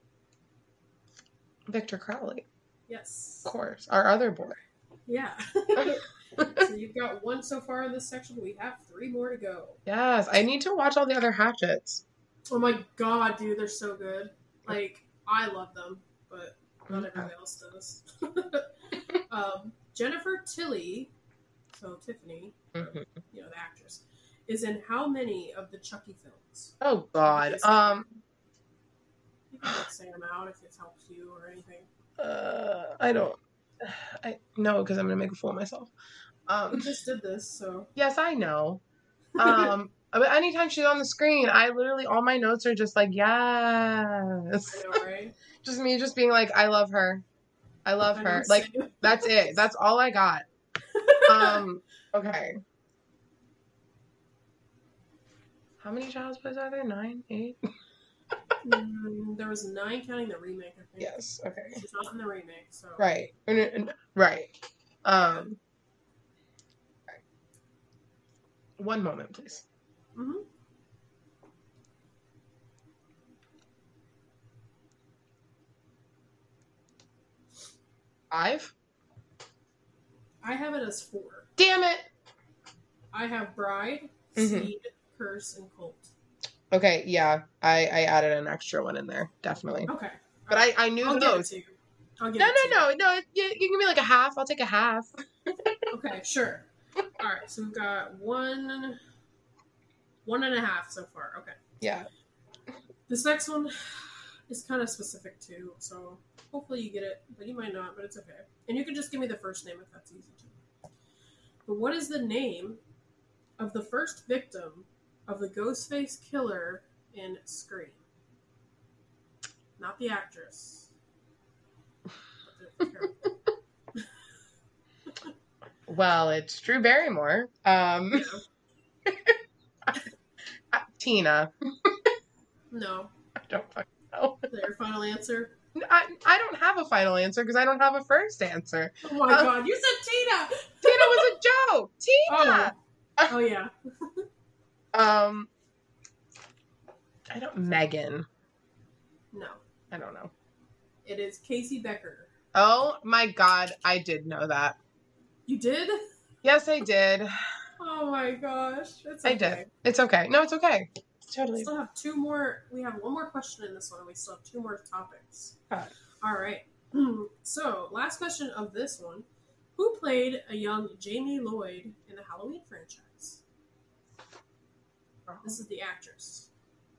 Speaker 6: Victor Crowley.
Speaker 5: Yes.
Speaker 6: Of course. Our other boy.
Speaker 5: Yeah. So you've got one so far in this section. We have three more to go.
Speaker 6: Yes. I need to watch all the other Hatchets.
Speaker 5: Oh my god, dude, they're so good. Like, I love them, but not
Speaker 6: Okay.
Speaker 5: everybody else does. um, Jennifer Tilly, so Tiffany,
Speaker 6: Mhm.
Speaker 5: you know, the actress, is in how many of the Chucky films?
Speaker 6: Oh, God. Um,
Speaker 5: You can like, say them out if it helps you or anything.
Speaker 6: uh, I don't. I No, because I'm going to make a fool of myself.
Speaker 5: We
Speaker 6: Um,
Speaker 5: just did this, so.
Speaker 6: yes, I know. Um, but anytime she's on the screen, I literally, all my notes are just like, yes.
Speaker 5: I know, right?
Speaker 6: Just me just being like, I love her. I love
Speaker 5: I
Speaker 6: her.
Speaker 5: know,
Speaker 6: Like,
Speaker 5: same.
Speaker 6: that's it. That's all I got. Um, okay. How many Child's Plays are there? Nine? Eight?
Speaker 5: Mm, there was nine counting the remake, I think.
Speaker 6: Yes, okay.
Speaker 5: She's not in the remake, so.
Speaker 6: Right. And- and- Right. Um, right. One moment, please.
Speaker 5: Mm-hmm.
Speaker 6: Five?
Speaker 5: I have it as four.
Speaker 6: Damn it!
Speaker 5: I have Bride,
Speaker 6: Mhm.
Speaker 5: Seed, Curse, and Cult.
Speaker 6: Okay, yeah. I, I added an extra one in there, definitely.
Speaker 5: Okay.
Speaker 6: But I, I knew
Speaker 5: I'll give it
Speaker 6: those.
Speaker 5: to you. I'll give
Speaker 6: No,
Speaker 5: it to
Speaker 6: no, no, no. You, you give me like a half. I'll take a half.
Speaker 5: you. Okay, sure. All right, so we've got one, one and a half so far. Okay.
Speaker 6: Yeah.
Speaker 5: This next one is kind of specific too, so hopefully you get it, but you might not, but it's okay. And you can just give me the first name if that's easy too. But what is the name of the first victim of the Ghostface killer in Scream? Not the actress. But the character.
Speaker 6: Well, it's Drew Barrymore. Um, Tina.
Speaker 5: No.
Speaker 6: I don't fucking know.
Speaker 5: Is that your final answer?
Speaker 6: I, I don't have a final answer because I don't have a first answer.
Speaker 5: Oh my
Speaker 6: Uh,
Speaker 5: god, you said Tina!
Speaker 6: Tina was a joke. Tina.
Speaker 5: Oh, oh yeah.
Speaker 6: Um, I don't. Megan.
Speaker 5: No.
Speaker 6: I don't know.
Speaker 5: It is Casey Becker.
Speaker 6: Oh my god, I did know that.
Speaker 5: You did?
Speaker 6: Yes, I did.
Speaker 5: Oh my gosh. It's
Speaker 6: I
Speaker 5: okay.
Speaker 6: did. It's okay. No, it's okay. It's
Speaker 5: We
Speaker 6: totally.
Speaker 5: still have two more. We have one more question in this one, and we still have two more topics.
Speaker 6: Alright.
Speaker 5: All right. So, last question of this one: who played a young Jamie Lloyd in the Halloween franchise? This is the actress.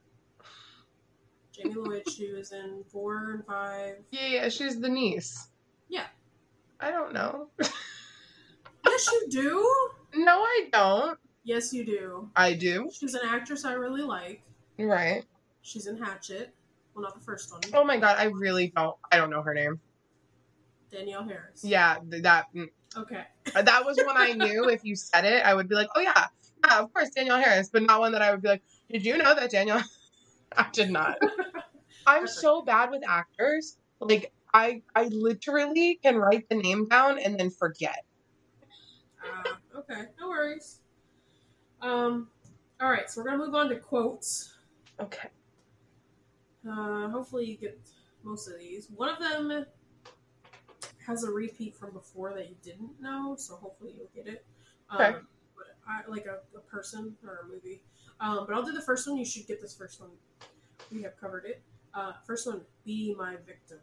Speaker 5: Jamie Lloyd. She was in four and five.
Speaker 6: Yeah, yeah, she's the niece.
Speaker 5: Yeah.
Speaker 6: I don't know.
Speaker 5: Yes, you do.
Speaker 6: No, I don't.
Speaker 5: Yes, you do.
Speaker 6: I do.
Speaker 5: She's an actress I really like.
Speaker 6: Right.
Speaker 5: She's in Hatchet. Well, not the first one.
Speaker 6: Oh my god, I really don't. I don't know her name.
Speaker 5: Danielle Harris.
Speaker 6: Yeah, th- that mm,
Speaker 5: Okay.
Speaker 6: that was one I knew. If you said it, I would be like, oh yeah, yeah, of course, Danielle Harris, but not one that I would be like, did you know that Danielle? I did not. I'm so bad with actors. Like, I I literally can write the name down and then forget.
Speaker 5: Uh, okay, no worries. Um, all right, so we're gonna move on to quotes.
Speaker 6: Okay.
Speaker 5: Uh, hopefully you get most of these. One of them has a repeat from before that you didn't know, so hopefully you'll get it. Um,
Speaker 6: Okay.
Speaker 5: But I, like a, a person or a movie. Um, but I'll do the first one. You should get this first one. We have covered it. Uh, first one, Be My Victim.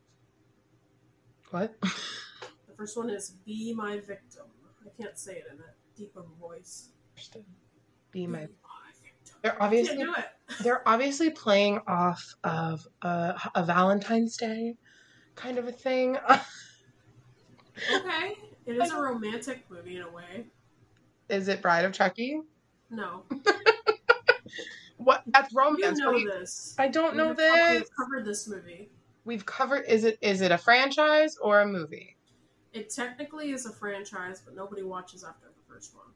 Speaker 6: What?
Speaker 5: The first one is Be My Victim. I can't say it in that deep of a voice.
Speaker 6: Be my.
Speaker 5: victim.
Speaker 6: They're
Speaker 5: Can't
Speaker 6: obviously
Speaker 5: do it.
Speaker 6: they're obviously playing off of a, a Valentine's Day kind of a thing.
Speaker 5: Okay. It is a romantic movie in a way.
Speaker 6: Is it Bride of Chucky?
Speaker 5: No.
Speaker 6: What? That's
Speaker 5: You
Speaker 6: romance.
Speaker 5: know
Speaker 6: What do you-
Speaker 5: this.
Speaker 6: I don't
Speaker 5: We
Speaker 6: know
Speaker 5: have covered-
Speaker 6: this.
Speaker 5: We've covered this movie.
Speaker 6: We've covered. Is it is it a franchise or a movie?
Speaker 5: It technically is a franchise, but nobody watches after the first one.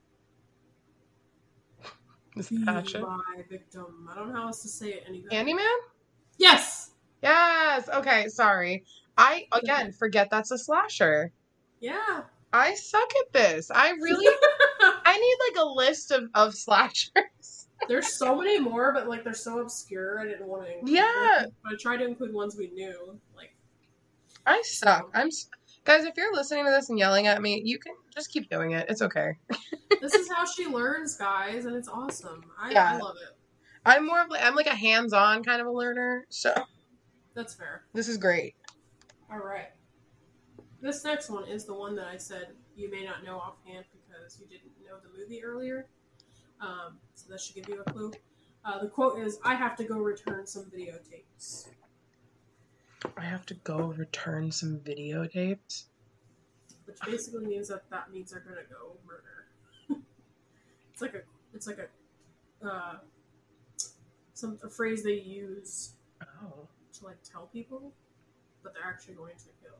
Speaker 6: Is
Speaker 5: Be
Speaker 6: it Hatchet?
Speaker 5: My Victim. I don't know how else to say it any better.
Speaker 6: Candyman?
Speaker 5: Yes!
Speaker 6: Yes. Okay. Sorry. I again forget that's a slasher.
Speaker 5: Yeah.
Speaker 6: I suck at this. I really. I I need like a list of, of slashers.
Speaker 5: There's so many more, but like they're so obscure. I didn't want to include
Speaker 6: Yeah.
Speaker 5: them. But I tried to include ones we knew. Like
Speaker 6: I suck. I'm s- guys. If you're listening to this and yelling at me, you can just keep doing it. It's okay.
Speaker 5: this is how she learns, guys, and it's awesome. I,
Speaker 6: Yeah.
Speaker 5: I love it.
Speaker 6: I'm more of like I'm like a hands-on kind of a learner, so
Speaker 5: That's fair.
Speaker 6: this is great.
Speaker 5: All right. This next one is the one that I said you may not know offhand because you didn't know the movie earlier. Um, so that should give you a clue. Uh, the quote is, "I have to go return some videotapes."
Speaker 6: I have to go return some videotapes.
Speaker 5: Which basically means that that means they're gonna go murder. it's like a, it's like a, uh, some a phrase they use
Speaker 6: Oh.
Speaker 5: to like tell people, but they're actually going to kill.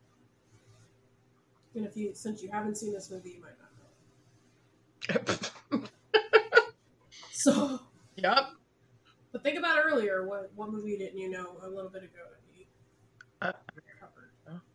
Speaker 5: And if you, since you haven't seen this movie, you might not know. So,
Speaker 6: Yep.
Speaker 5: but think about earlier. What what movie didn't you know a little bit ago that we
Speaker 6: Uh,
Speaker 5: covered?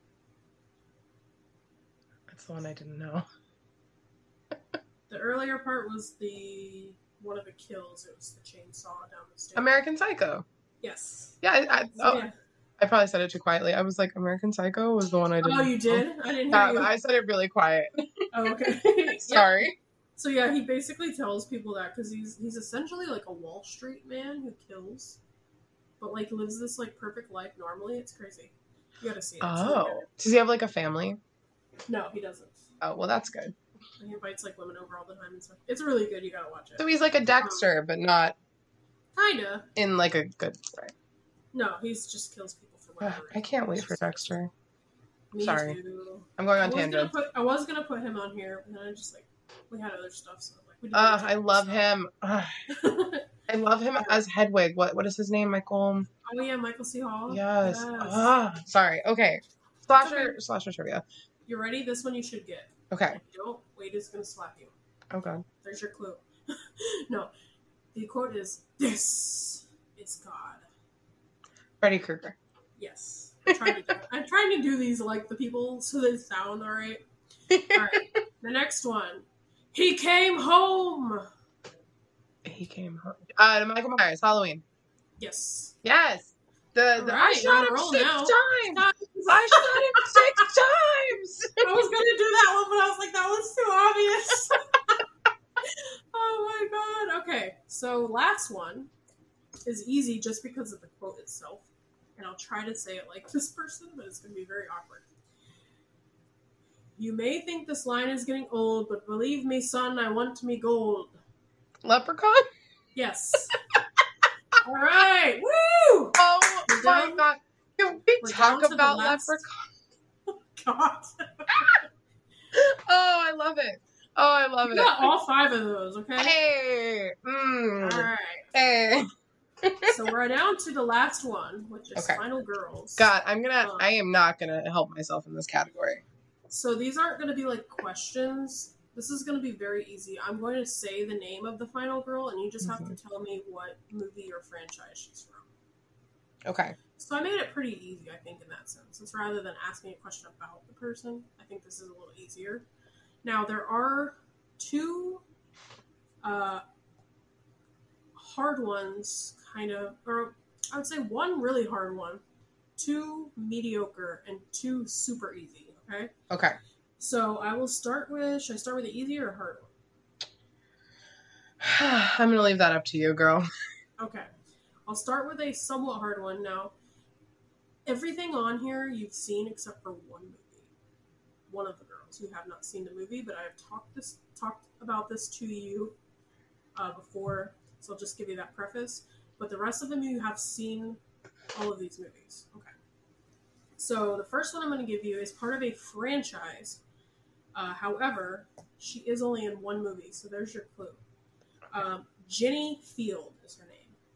Speaker 6: that's the one I didn't know.
Speaker 5: The earlier part was the one of the kills. It was the chainsaw down the stairs.
Speaker 6: American Psycho.
Speaker 5: Yes.
Speaker 6: Yeah, I, I,
Speaker 5: So,
Speaker 6: oh,
Speaker 5: yeah.
Speaker 6: I probably said it too quietly. I was like, American Psycho was the one I didn't
Speaker 5: Oh, you did? I didn't hear
Speaker 6: Yeah,
Speaker 5: you.
Speaker 6: but I said it really quiet.
Speaker 5: Oh, okay. Yeah.
Speaker 6: Sorry.
Speaker 5: So yeah, he basically tells people that because he's he's essentially like a Wall Street man who kills, but like lives this like perfect life normally. It's crazy. You gotta see it. It's really
Speaker 6: Oh.
Speaker 5: good.
Speaker 6: Does he have like a family?
Speaker 5: No, he doesn't.
Speaker 6: Oh, well, that's good.
Speaker 5: And he invites like women over all the time and stuff. It's really good. You gotta watch it.
Speaker 6: So he's like a Dexter, but not
Speaker 5: Kinda.
Speaker 6: in like a good way.
Speaker 5: No, he's just kills people for
Speaker 6: Ugh,
Speaker 5: whatever.
Speaker 6: I can't wait for Dexter.
Speaker 5: Me
Speaker 6: Sorry.
Speaker 5: too.
Speaker 6: I'm going
Speaker 5: I
Speaker 6: on
Speaker 5: was, gonna
Speaker 6: tangents.
Speaker 5: put, I was gonna put him on here, but then I just like we had other stuff, so like we didn't.
Speaker 6: Uh,
Speaker 5: get
Speaker 6: I
Speaker 5: to
Speaker 6: love
Speaker 5: stuff.
Speaker 6: him. Ugh, I love him as Hedwig. What What is his name, Michael?
Speaker 5: Oh yeah, Michael C. Hall.
Speaker 6: Yes.
Speaker 5: Yes.
Speaker 6: Ah, sorry. Okay. Slasher
Speaker 5: Okay.
Speaker 6: Slasher trivia.
Speaker 5: You ready? This one you should get.
Speaker 6: Okay.
Speaker 5: If you don't, Wade is gonna slap you.
Speaker 6: Okay.
Speaker 5: There's your clue. No, the quote is, "This is God."
Speaker 6: Freddy Krueger.
Speaker 5: Yes. I'm trying to do, I'm trying to do these like the people so they sound all right. All right. The next one. He came home.
Speaker 6: He came home. Uh, Michael Myers. Halloween.
Speaker 5: Yes.
Speaker 6: Yes. The, the I
Speaker 5: Alright,
Speaker 6: shot
Speaker 5: you're on a
Speaker 6: him
Speaker 5: roll
Speaker 6: six
Speaker 5: now.
Speaker 6: times. I shot him six times.
Speaker 5: I was gonna do that one, but I was like, that was too obvious. Oh my god. Okay, so last one is easy just because of the quote itself. And I'll try to say it like this person, but it's gonna be very awkward. You may think this line is getting old, but believe me, son, I want me gold.
Speaker 6: Leprechaun.
Speaker 5: Yes. All right. Woo!
Speaker 6: Oh
Speaker 5: We're
Speaker 6: my
Speaker 5: down-
Speaker 6: god. Can we
Speaker 5: we're down
Speaker 6: talk
Speaker 5: to the
Speaker 6: about
Speaker 5: last-
Speaker 6: Leprechaun?
Speaker 5: God.
Speaker 6: Oh, I love it. Oh, I love
Speaker 5: You
Speaker 6: it.
Speaker 5: got all five of those, okay?
Speaker 6: Hey. Mm.
Speaker 5: All right.
Speaker 6: Hey.
Speaker 5: So we're down to the last one, which is
Speaker 6: Okay.
Speaker 5: Final Girls.
Speaker 6: God, I'm gonna.
Speaker 5: Um,
Speaker 6: I am not gonna help myself in this category.
Speaker 5: So these aren't going to be like questions. This is going to be very easy. I'm going to say the name of the final girl, and you just have to tell me what movie or franchise she's from.
Speaker 6: Okay.
Speaker 5: So I made it pretty easy, I think, in that sense. It's rather than asking a question about the person, I think this is a little easier. Now, there are two uh, hard ones, kind of, or I would say one really hard one, two mediocre, and two super easy, okay?
Speaker 6: Okay.
Speaker 5: So I will start with, should I start with the easier or hard
Speaker 6: I'm gonna leave that up to you, girl.
Speaker 5: one? Okay. I'll start with a somewhat hard one. Now, everything on here you've seen except for one movie. One of the girls. You have not seen the movie, but I have talked this talked about this to you uh, before, so I'll just give you that preface. But the rest of them, you have seen all of these movies. Okay. So the first one I'm going to give you is part of a franchise. Uh, however, she is only in one movie, so there's your clue. Um, Jenny Field is her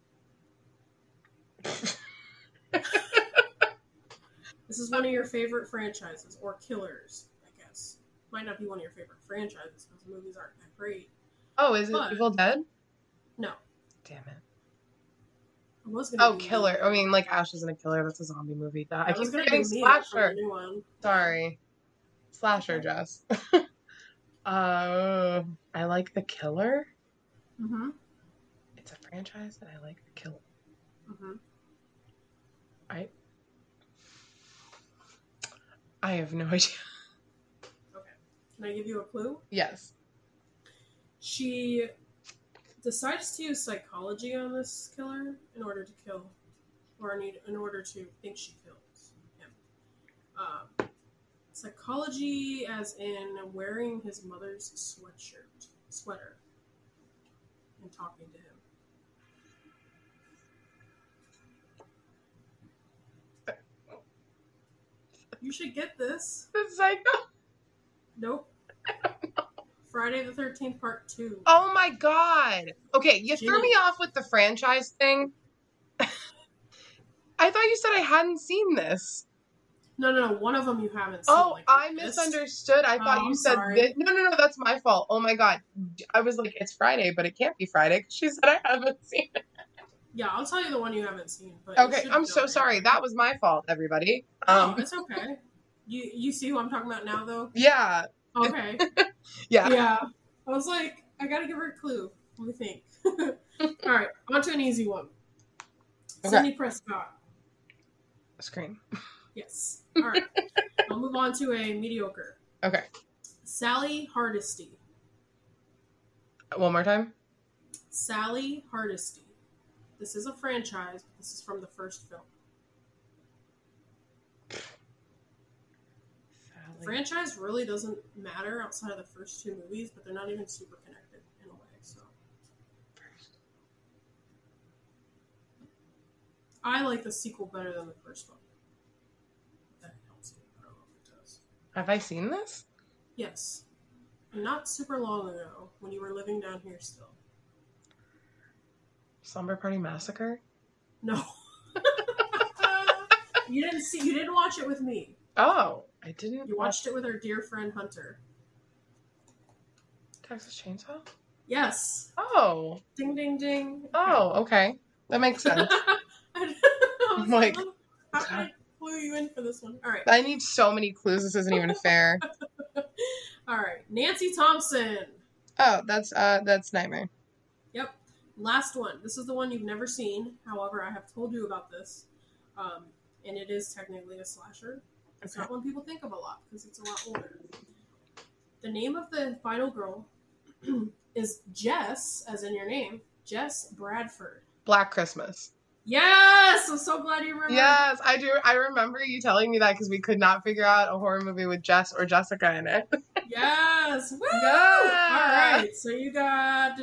Speaker 5: name. This is one of your favorite franchises, or killers, I guess. Might not be one of your favorite franchises, because the movies aren't that great.
Speaker 6: Oh, is it
Speaker 5: But-
Speaker 6: Evil Dead?
Speaker 5: No.
Speaker 6: Damn it.
Speaker 5: I was gonna
Speaker 6: Oh,
Speaker 5: do
Speaker 6: Killer. I mean, like Ash isn't a killer. That's a zombie movie. I,
Speaker 5: I
Speaker 6: keep
Speaker 5: was gonna
Speaker 6: forgetting
Speaker 5: do Mia for
Speaker 6: Slasher.
Speaker 5: the new one.
Speaker 6: Sorry. Slasher, Jess. Uh, I like The Killer.
Speaker 5: Mm-hmm.
Speaker 6: It's a franchise that I like The Killer.
Speaker 5: Mm-hmm.
Speaker 6: I I have no idea.
Speaker 5: Okay. Can I give you a clue?
Speaker 6: Yes.
Speaker 5: She decides to use psychology on this killer in order to kill, or in, in order to think she kills him. Um, psychology as in wearing his mother's sweatshirt, sweater, and talking to him. You should get this.
Speaker 6: The Psycho.
Speaker 5: Nope. Friday the thirteenth Part two.
Speaker 6: Oh my god. Okay, you threw
Speaker 5: Ginny.
Speaker 6: me off with the franchise thing. I thought you said I hadn't seen this.
Speaker 5: No, no, no. One of them you haven't seen.
Speaker 6: Oh,
Speaker 5: like
Speaker 6: I
Speaker 5: this.
Speaker 6: misunderstood. I thought
Speaker 5: Oh,
Speaker 6: you
Speaker 5: I'm
Speaker 6: said
Speaker 5: sorry.
Speaker 6: this. No, no, no, that's my fault. Oh my god. I was like, it's Friday, but it can't be Friday because she said I haven't seen it.
Speaker 5: Yeah, I'll tell you the one you haven't seen. But you
Speaker 6: Okay,
Speaker 5: should
Speaker 6: I'm
Speaker 5: know
Speaker 6: so
Speaker 5: it.
Speaker 6: sorry. That was my fault, everybody.
Speaker 5: Oh,
Speaker 6: Um,
Speaker 5: it's okay. You you see who I'm talking about now, though?
Speaker 6: yeah.
Speaker 5: Okay.
Speaker 6: Yeah.
Speaker 5: Yeah. I was like, I gotta give her a clue. Let me think. All right, on to an easy one.
Speaker 6: Okay.
Speaker 5: Sidney Prescott.
Speaker 6: Scream.
Speaker 5: Yes. All right. I'll move on to a mediocre.
Speaker 6: Okay.
Speaker 5: Sally Hardesty.
Speaker 6: One more time.
Speaker 5: Sally Hardesty. This is a franchise, but this is from the first film. The franchise really doesn't matter outside of the first two movies, but they're not even super connected in a way, so. I like the sequel better than the first one. That helps me. I don't know if it does.
Speaker 6: Have I seen this?
Speaker 5: Yes. And not super long ago, when you were living down here still.
Speaker 6: Slumber Party Massacre?
Speaker 5: No. You didn't see. You didn't watch it with me.
Speaker 6: Oh, I didn't.
Speaker 5: You watched it with our dear friend Hunter.
Speaker 6: Texas Chainsaw?
Speaker 5: Yes.
Speaker 6: Oh.
Speaker 5: Ding, ding, ding.
Speaker 6: Oh, okay. That makes sense.
Speaker 5: I was
Speaker 6: Like,
Speaker 5: like, how can I clue you in for this one? All right.
Speaker 6: I need so many clues. This isn't even fair.
Speaker 5: All right. Nancy Thompson.
Speaker 6: Oh, that's uh, that's Nightmare.
Speaker 5: Yep. Last one. This is the one you've never seen. However, I have told you about this. Um, and it is technically a slasher. It's
Speaker 6: Okay.
Speaker 5: not one people think of a lot because it's a lot older. The name of the final girl is Jess, as in your name, Jess Bradford.
Speaker 6: Black Christmas.
Speaker 5: Yes! I'm so glad you remember.
Speaker 6: Yes, I do. I remember you telling me that because we could not figure out a horror movie with Jess or Jessica in it.
Speaker 5: Yes! Woo!
Speaker 6: Yeah.
Speaker 5: All right, so you got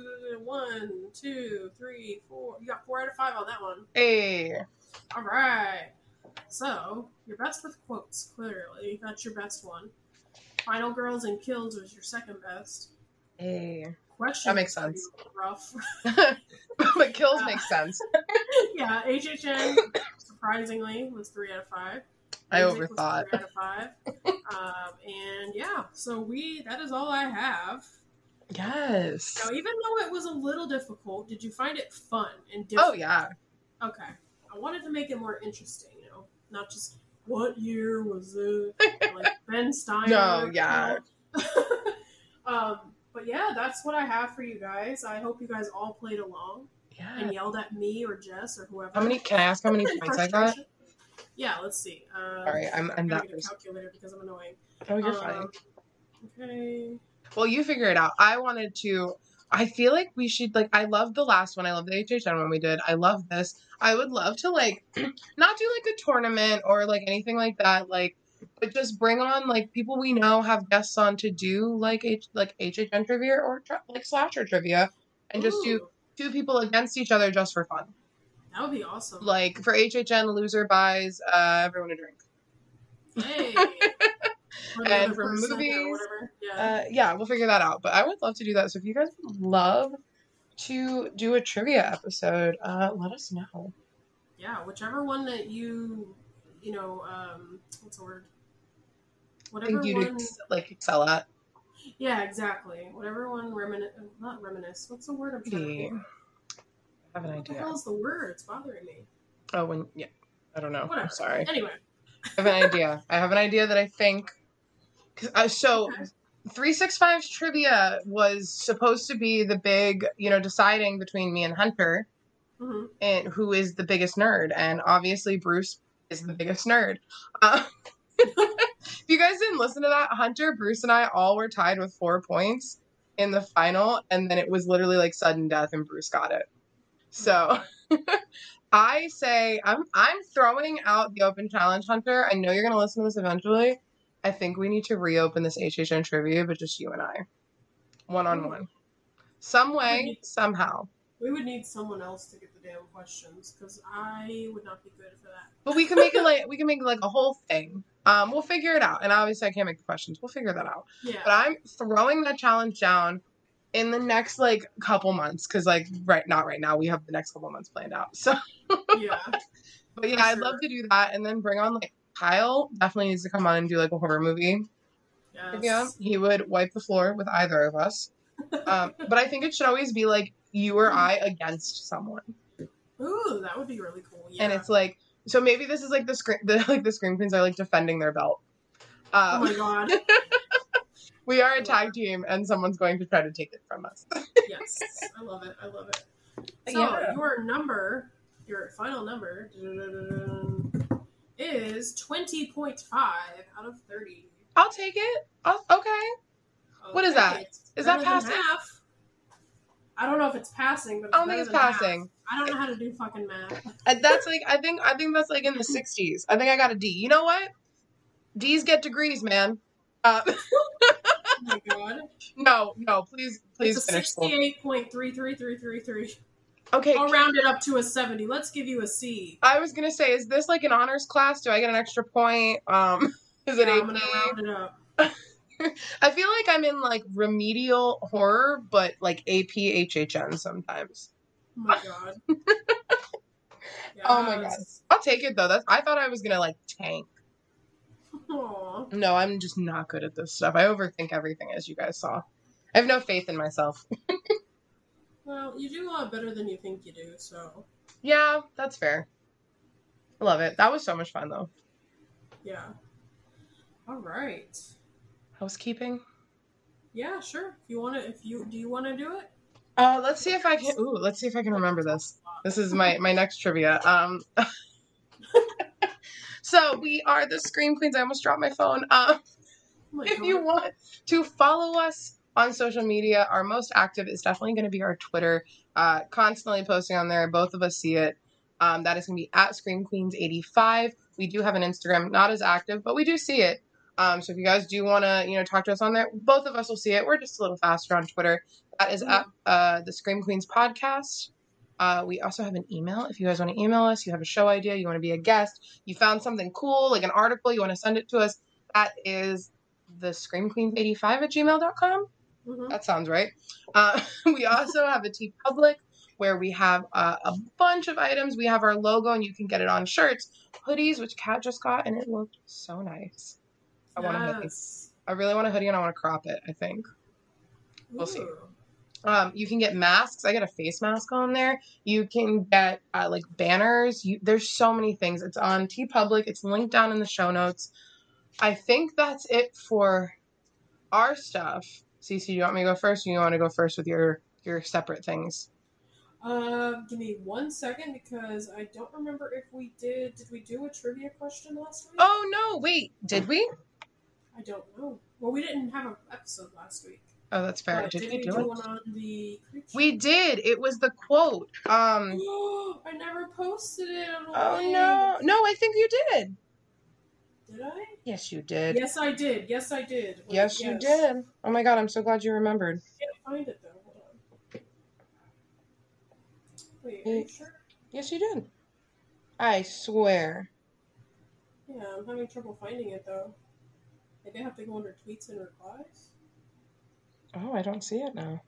Speaker 5: one, two, three, four. You got four out of five on that one.
Speaker 6: Hey.
Speaker 5: All right. So, you're best with quotes, clearly. That's your best one. Final Girls and Kills was your second best.
Speaker 6: Hey.
Speaker 5: Question.
Speaker 6: That makes sense.
Speaker 5: Rough.
Speaker 6: But Kills
Speaker 5: Uh,
Speaker 6: makes sense.
Speaker 5: Yeah, H H N, surprisingly, was three out of five.
Speaker 6: I
Speaker 5: Music was
Speaker 6: overthought.
Speaker 5: Three out of five. um, and yeah, so we, that is all I have.
Speaker 6: Yes.
Speaker 5: Now, even though it was a little difficult, did you find it fun and different?
Speaker 6: Oh, yeah.
Speaker 5: Okay. I wanted to make it more interesting, you know, not just what year was it, like Ben Steiner.
Speaker 6: No, yeah.
Speaker 5: You know? um, but yeah, that's what I have for you guys. I hope you guys all played along and
Speaker 6: Yeah.
Speaker 5: yelled at me or Jess or whoever.
Speaker 6: How many, can I ask how many points I got?
Speaker 5: Frustration. Yeah, let's see. Um,
Speaker 6: Sorry, I'm- I'm
Speaker 5: I
Speaker 6: that
Speaker 5: need a
Speaker 6: person.
Speaker 5: calculator because I'm annoying.
Speaker 6: Oh, you're
Speaker 5: Um,
Speaker 6: fine.
Speaker 5: Okay.
Speaker 6: Well, you figure it out. I wanted to. I feel like we should, like, I love the last one. I love the H H N one we did. I love this. I would love to, like, not do, like, a tournament or, like, anything like that. Like, but just bring on, like, people we know, have guests on to do, like, H- like H H N trivia or, tri- like, slasher trivia. And just do
Speaker 5: Ooh,
Speaker 6: two people against each other just for fun.
Speaker 5: that would be awesome.
Speaker 6: Like, for H H N, the loser buys uh, everyone a drink.
Speaker 5: Hey. Or the
Speaker 6: And
Speaker 5: other
Speaker 6: for
Speaker 5: person or
Speaker 6: movies,
Speaker 5: whatever. Yeah.
Speaker 6: Uh, yeah, we'll figure that out. But I would love to do that. So if you guys would love to do a trivia episode, uh, let us know.
Speaker 5: Yeah, whichever one that you, you know, um, what's the word?
Speaker 6: I
Speaker 5: Whatever
Speaker 6: think you'd
Speaker 5: one.
Speaker 6: ex- like excel at.
Speaker 5: Yeah, exactly. Whatever one reminisce, not reminisce. What's the word I'm trying to
Speaker 6: Okay.
Speaker 5: think?
Speaker 6: I have an
Speaker 5: What the
Speaker 6: idea.
Speaker 5: hell is the word? It's bothering me.
Speaker 6: Oh, when yeah, I don't know.
Speaker 5: Whatever.
Speaker 6: I'm sorry.
Speaker 5: Anyway.
Speaker 6: I have an idea. I have an idea that I think. Cause I, so
Speaker 5: Okay.
Speaker 6: three sixty-five's trivia was supposed to be the big, you know, deciding between me and Hunter,
Speaker 5: Mm-hmm.
Speaker 6: and who is the biggest nerd. And obviously Bruce is the biggest nerd. Uh, if you guys didn't listen to that, Hunter, Bruce, and I all were tied with four points in the final, and then it was literally like sudden death, and Bruce got it. So I say I'm I'm throwing out the open challenge, Hunter. I know you're gonna listen to this eventually. I think we need to reopen this H H N trivia, but just you and I, one on one, some way, somehow.
Speaker 5: We would need someone else to get the damn questions, because I would not be good for that.
Speaker 6: But we can make it like we can make it like a whole thing. Um, we'll figure it out. And obviously, I can't make the questions. We'll figure that out.
Speaker 5: Yeah.
Speaker 6: But I'm throwing that challenge down in the next like couple months, because like right not right now we have the next couple months planned out. So
Speaker 5: Yeah.
Speaker 6: but yeah,
Speaker 5: For
Speaker 6: I'd
Speaker 5: sure.
Speaker 6: love to do that, and then bring on like Kyle. Definitely needs to come on and do like a horror movie.
Speaker 5: Yes.
Speaker 6: Yeah, he would wipe the floor with either of us. Um, but I think it should always be like you or I against someone.
Speaker 5: Ooh, that would be really cool. Yeah.
Speaker 6: And it's like, so maybe this is like the scream, the like the Scream Queens are like defending their belt.
Speaker 5: oh
Speaker 6: Um,
Speaker 5: my god.
Speaker 6: we are a tag team, and someone's going to try to take it from us.
Speaker 5: Yes. I love it. I love it. So,
Speaker 6: Yeah.
Speaker 5: your number, your final number, is twenty point five out of thirty.
Speaker 6: I'll take it. I'll, okay. What is that?
Speaker 5: Okay, it's
Speaker 6: Is that
Speaker 5: better than
Speaker 6: passing?
Speaker 5: half. I don't know if it's passing, but it's
Speaker 6: I don't
Speaker 5: better
Speaker 6: think it's
Speaker 5: than half.
Speaker 6: passing.
Speaker 5: I don't know how to do fucking math.
Speaker 6: Uh, That's like I think I think that's like in the sixties. I think I got a D. You know what? D's get degrees, man. Uh,
Speaker 5: Oh my god.
Speaker 6: no, no, please, please
Speaker 5: It's a
Speaker 6: finish school.
Speaker 5: sixty-eight point three three three three three.
Speaker 6: Okay.
Speaker 5: I'll round it up to a seventy. Let's give you a C.
Speaker 6: I was gonna say, is this like an honors class? Do I get an extra point? Um, is it
Speaker 5: Yeah,
Speaker 6: A
Speaker 5: I'm gonna
Speaker 6: P?
Speaker 5: round it up.
Speaker 6: I feel like I'm in like remedial horror, but like A P H H N sometimes.
Speaker 5: Oh my god.
Speaker 6: Oh my god.
Speaker 5: Yes.
Speaker 6: I'll take it though. That's I thought I was gonna like tank.
Speaker 5: Aw.
Speaker 6: No, I'm just not good at this stuff. I overthink everything, as you guys saw. I have no faith in myself.
Speaker 5: Well, you do a lot better than you think you do, so
Speaker 6: Yeah, that's fair. I love it. That was so much fun though.
Speaker 5: yeah. All right.
Speaker 6: Housekeeping.
Speaker 5: Yeah, sure. If you want to, if you do, you want to do it?
Speaker 6: Uh, let's see if I can. Ooh, let's see if I can remember this. This is my my next trivia. Um, so we are the Scream Queens. I almost dropped my phone. Um,
Speaker 5: Oh my
Speaker 6: if
Speaker 5: God.
Speaker 6: you want to follow us on social media, our most active is definitely going to be our Twitter. Uh, constantly posting on there. Both of us see it. Um, that is going to be at Scream Queens eighty-five. We do have an Instagram, not as active, but we do see it. Um, so if you guys do want to, you know, talk to us on there, both of us will see it. We're just a little faster on Twitter. That is at uh, the Scream Queens podcast. Uh, we also have an email. If you guys want to email us, you have a show idea, you want to be a guest, you found something cool, like an article, you want to send it to us, that is the scream queens eighty-five at gmail dot com.
Speaker 5: Mhm.
Speaker 6: That sounds right. Uh, we also have a TeePublic where we have uh, a bunch of items. We have our logo, and you can get it on shirts, hoodies, which Kat just got, and it looked so nice. I want a hoodie.
Speaker 5: Yes.
Speaker 6: I really want a hoodie, and I want to crop it, I think. We'll see.
Speaker 5: Ooh.
Speaker 6: Um, you can get masks. I got a face mask on there. You can get uh, like banners. You, there's so many things. It's on TeePublic. It's linked down in the show notes. I think that's it for our stuff. Cece, do you want me to go first, or you want to go first with your your separate things?
Speaker 5: Uh, give me one second because I don't remember if we did. Did we do a trivia question last week?
Speaker 6: Oh no! Wait, did we?
Speaker 5: I don't know. Well, we didn't have an episode last week.
Speaker 6: Oh, that's fair.
Speaker 5: But
Speaker 6: Did,
Speaker 5: did
Speaker 6: we
Speaker 5: we
Speaker 6: do
Speaker 5: do
Speaker 6: it?
Speaker 5: one on the creep show?
Speaker 6: We did. It was the quote. Um.
Speaker 5: I never posted it. I don't
Speaker 6: Oh
Speaker 5: think.
Speaker 6: no! No, I think you did.
Speaker 5: Did I?
Speaker 6: Yes, you did.
Speaker 5: Yes, I did. Yes, I did. Wait,
Speaker 6: Yes, you did. Oh my god! I'm so glad you remembered.
Speaker 5: I can't find it though. Hold on. Wait, are you sure?
Speaker 6: Yes, you did. I swear.
Speaker 5: Yeah, I'm having trouble finding it though. Maybe I have to go under tweets and replies.
Speaker 6: Oh, I don't see it now.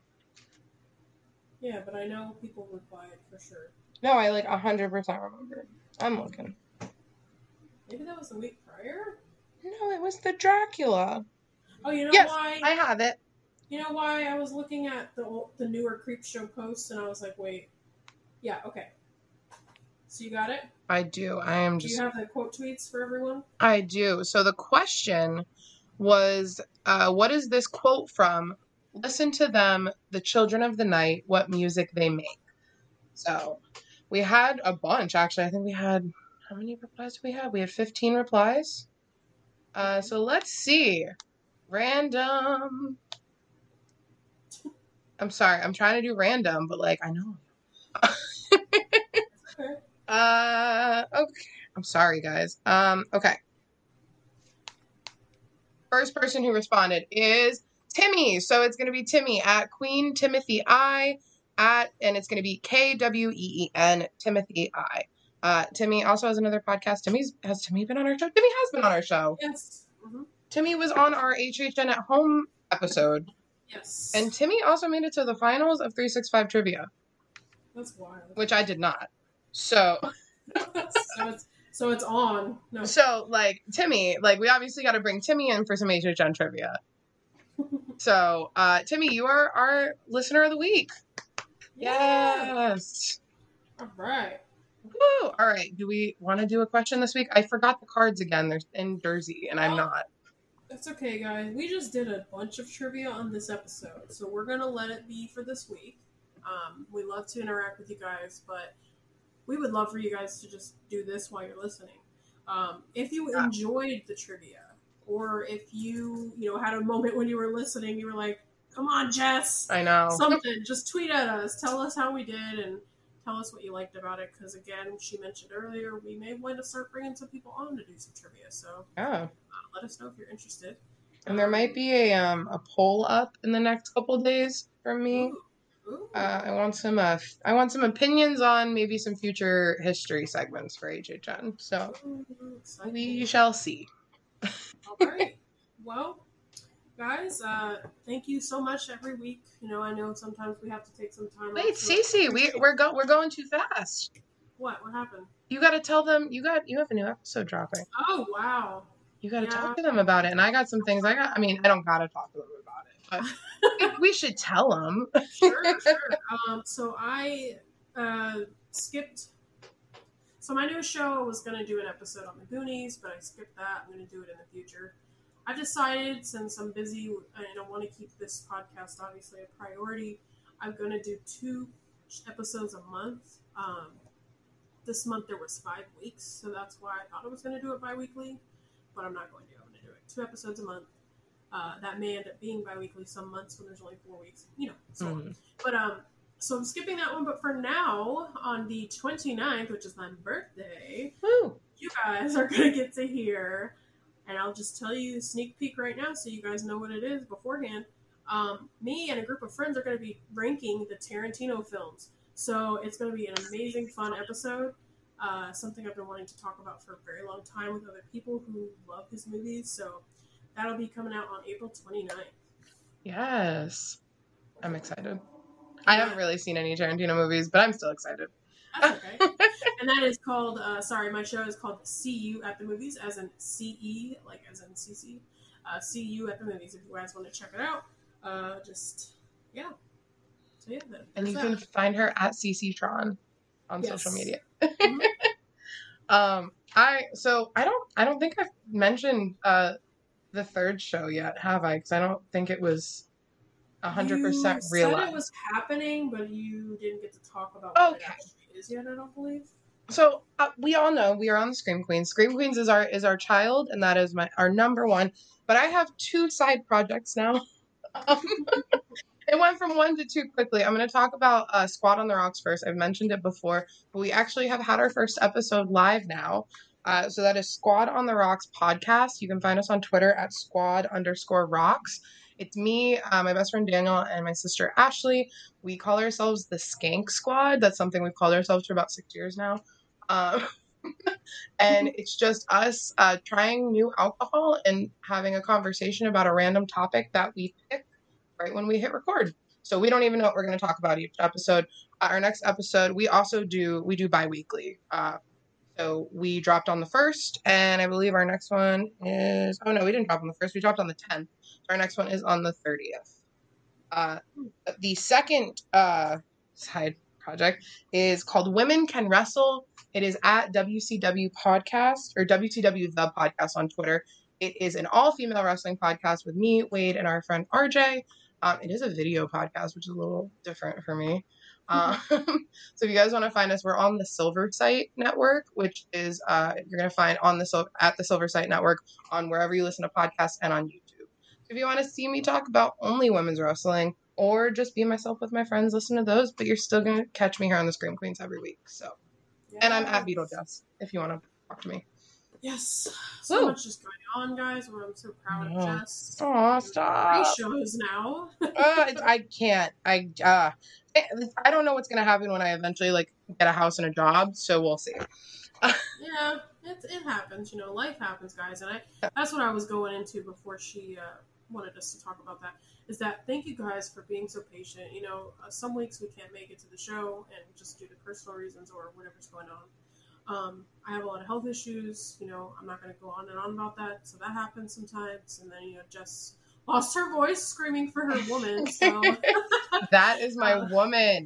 Speaker 5: Yeah, but I know people replied for sure.
Speaker 6: No, I like one hundred percent remember. I'm looking.
Speaker 5: Maybe that was the week prior.
Speaker 6: No, it was the Dracula.
Speaker 5: Oh, you know
Speaker 6: Yes,
Speaker 5: why?
Speaker 6: I have it.
Speaker 5: You know why I was looking at the old, the newer creep show posts and I was like, wait. Yeah, okay. So you got it?
Speaker 6: I do. I am
Speaker 5: Do
Speaker 6: just.
Speaker 5: you have the quote tweets for everyone?
Speaker 6: I do. So the question was Uh, what is this quote from? Listen to them, the children of the night, what music they make. So we had a bunch, actually. I think we had, how many replies do we have? We had fifteen replies. Uh, so let's see. Random. I'm sorry, I'm trying to do random, but like, I know. uh, okay. I'm sorry, guys. Um, okay. First person who responded is Timmy. So it's going to be Timmy at Queen Timothy I at, and it's going to be K W E E N Timothy I. Uh, Timmy also has another podcast. Timmy's, has Timmy been on our show? Timmy has been on our show.
Speaker 5: Yes. Mm-hmm.
Speaker 6: Timmy was on our H H N at Home episode.
Speaker 5: Yes.
Speaker 6: And Timmy also made it to the finals of three sixty-five Trivia.
Speaker 5: That's wild.
Speaker 6: Which I did not. So.
Speaker 5: so, it's, so it's on. No.
Speaker 6: So, like, Timmy, like, we obviously got to bring Timmy in for some H H N Trivia. So, uh, Timmy, you are our listener of the week.
Speaker 5: Yeah.
Speaker 6: Yes.
Speaker 5: All right.
Speaker 6: Woo! All right. Do we want to do a question this week? I forgot the cards again. They're in Jersey, and I'm not.
Speaker 5: That's okay, guys. We just did a bunch of trivia on this episode, so we're going to let it be for this week. Um, we love to interact with you guys, but we would love for you guys to just do this while you're listening. Um, if you
Speaker 6: Yeah.
Speaker 5: enjoyed the trivia, or if you, you know, had a moment when you were listening, you were like, come on, Jess.
Speaker 6: I know.
Speaker 5: Something. Just tweet at us. Tell us how we did, and tell us what you liked about it, because, again, she mentioned earlier, we may want to start bringing some people on to do some trivia, so
Speaker 6: Yeah.
Speaker 5: uh, let us know if you're interested.
Speaker 6: And there might be a um a poll up in the next couple days from me.
Speaker 5: Ooh. Ooh.
Speaker 6: Uh, I want some uh, I want some opinions on maybe some future history segments for H H N. So
Speaker 5: Ooh, exciting.
Speaker 6: we shall see.
Speaker 5: All right. Well, guys, uh, thank you so much every week. You know, I know sometimes we have to take some time.
Speaker 6: Wait,
Speaker 5: off, so
Speaker 6: Cece, we we're go we're going too fast.
Speaker 5: What? What happened?
Speaker 6: You got to tell them you got you have a new episode dropping.
Speaker 5: Oh, wow.
Speaker 6: You got to
Speaker 5: Yeah.
Speaker 6: talk to them about it. And I got some things. I got. I mean, I don't got to talk to them about it, but we, we should tell them.
Speaker 5: Sure, sure. Um, so I uh, skipped. So my new show, I was going to do an episode on the Goonies, but I skipped that. I'm going to do it in the future. I decided, since I'm busy and I want to keep this podcast obviously a priority, I'm going to do two episodes a month. Um, this month there was five weeks, so that's why I thought I was going to do it bi-weekly, but I'm not going to. I'm going to do it two episodes a month. Uh, that may end up being bi-weekly some months when there's only four weeks, you know, so
Speaker 6: Mm.
Speaker 5: on. But, um, so I'm skipping that one, but for now, on the twenty-ninth, which is my birthday,
Speaker 6: Woo.
Speaker 5: you guys are going to get to hear, and I'll just tell you a sneak peek right now so you guys know what it is beforehand. Um, me and a group of friends are going to be ranking the Tarantino films. So it's going to be an amazing, fun episode. Uh, something I've been wanting to talk about for a very long time with other people who love his movies. So that'll be coming out on April twenty-ninth.
Speaker 6: Yes, I'm excited. I haven't really seen any Tarantino movies, but I'm still excited.
Speaker 5: That's okay. And that is called, uh, sorry, my show is called See You at the Movies, as in C E, like as in C C. Uh, See You at the Movies, if you guys want to check it out. Uh, just, yeah. So yeah, that,
Speaker 6: And you
Speaker 5: that.
Speaker 6: can find her at CCTron on
Speaker 5: Yes.
Speaker 6: social media.
Speaker 5: Mhm.
Speaker 6: um, I so I don't I don't think I've mentioned uh the third show yet, have I? Because I don't think it was a hundred percent
Speaker 5: You
Speaker 6: realized.
Speaker 5: said it was happening, but you didn't get to talk about what
Speaker 6: Okay.
Speaker 5: it actually is yet, I don't believe.
Speaker 6: So uh, we all know we are on the Scream Queens. Scream Queens is our is our child, and that is my our number one. But I have two side projects now. Um, it went from one to two quickly. I'm going to talk about uh, Squad on the Rocks first. I've mentioned it before, but we actually have had our first episode live now. Uh, so that is Squad on the Rocks podcast. You can find us on Twitter at squad underscore rocks. It's me, uh, my best friend Daniel, and my sister Ashley. We call ourselves the Skank Squad. That's something we've called ourselves for about six years now. Um, and it's just us uh, trying new alcohol and having a conversation about a random topic that we pick right when we hit record. So we don't even know what we're going to talk about each episode. Uh, our next episode, we also do, we do bi-weekly. Uh, so we dropped on the first, and I believe our next one is, oh no, we didn't drop on the first. We dropped on the tenth. So our next one is on the thirtieth. Uh, the second uh, side project is called Women Can Wrestle. It is at W C W Podcast, or W C W The Podcast on Twitter. It is an all-female wrestling podcast with me, Wade, and our friend R J. Um, it is a video podcast, which is a little different for me. Um, so if you guys want to find us, we're on the Silver Site Network, which is uh, you're going to find on the Sil- at the Silver Site Network on wherever you listen to podcasts and on YouTube. So if you want to see me talk about only women's wrestling or just be myself with my friends, listen to those. But you're still going to catch me here on the Scream Queens every week. So, yes. And I'm at Beetlejuice if you want to talk to me.
Speaker 5: Yes. So Woo. much is going on, guys. Well, I'm so proud of
Speaker 6: Oh.
Speaker 5: Jess.
Speaker 6: Aw, stop.
Speaker 5: Three shows now.
Speaker 6: uh, it's, I can't. I uh, I don't know what's gonna happen when I eventually like get a house and a job. So we'll see.
Speaker 5: Yeah, it it happens. You know, life happens, guys. And I that's what I was going into before she uh, wanted us to talk about that. Is that thank you guys for being so patient. You know, uh, some weeks we can't make it to the show, and just due to personal reasons or whatever's going on. Um, I have a lot of health issues, you know, I'm not going to go on and on about that, so that happens sometimes, and then, you know, Jess lost her voice screaming for her woman, so...
Speaker 6: That is my
Speaker 5: uh,
Speaker 6: woman.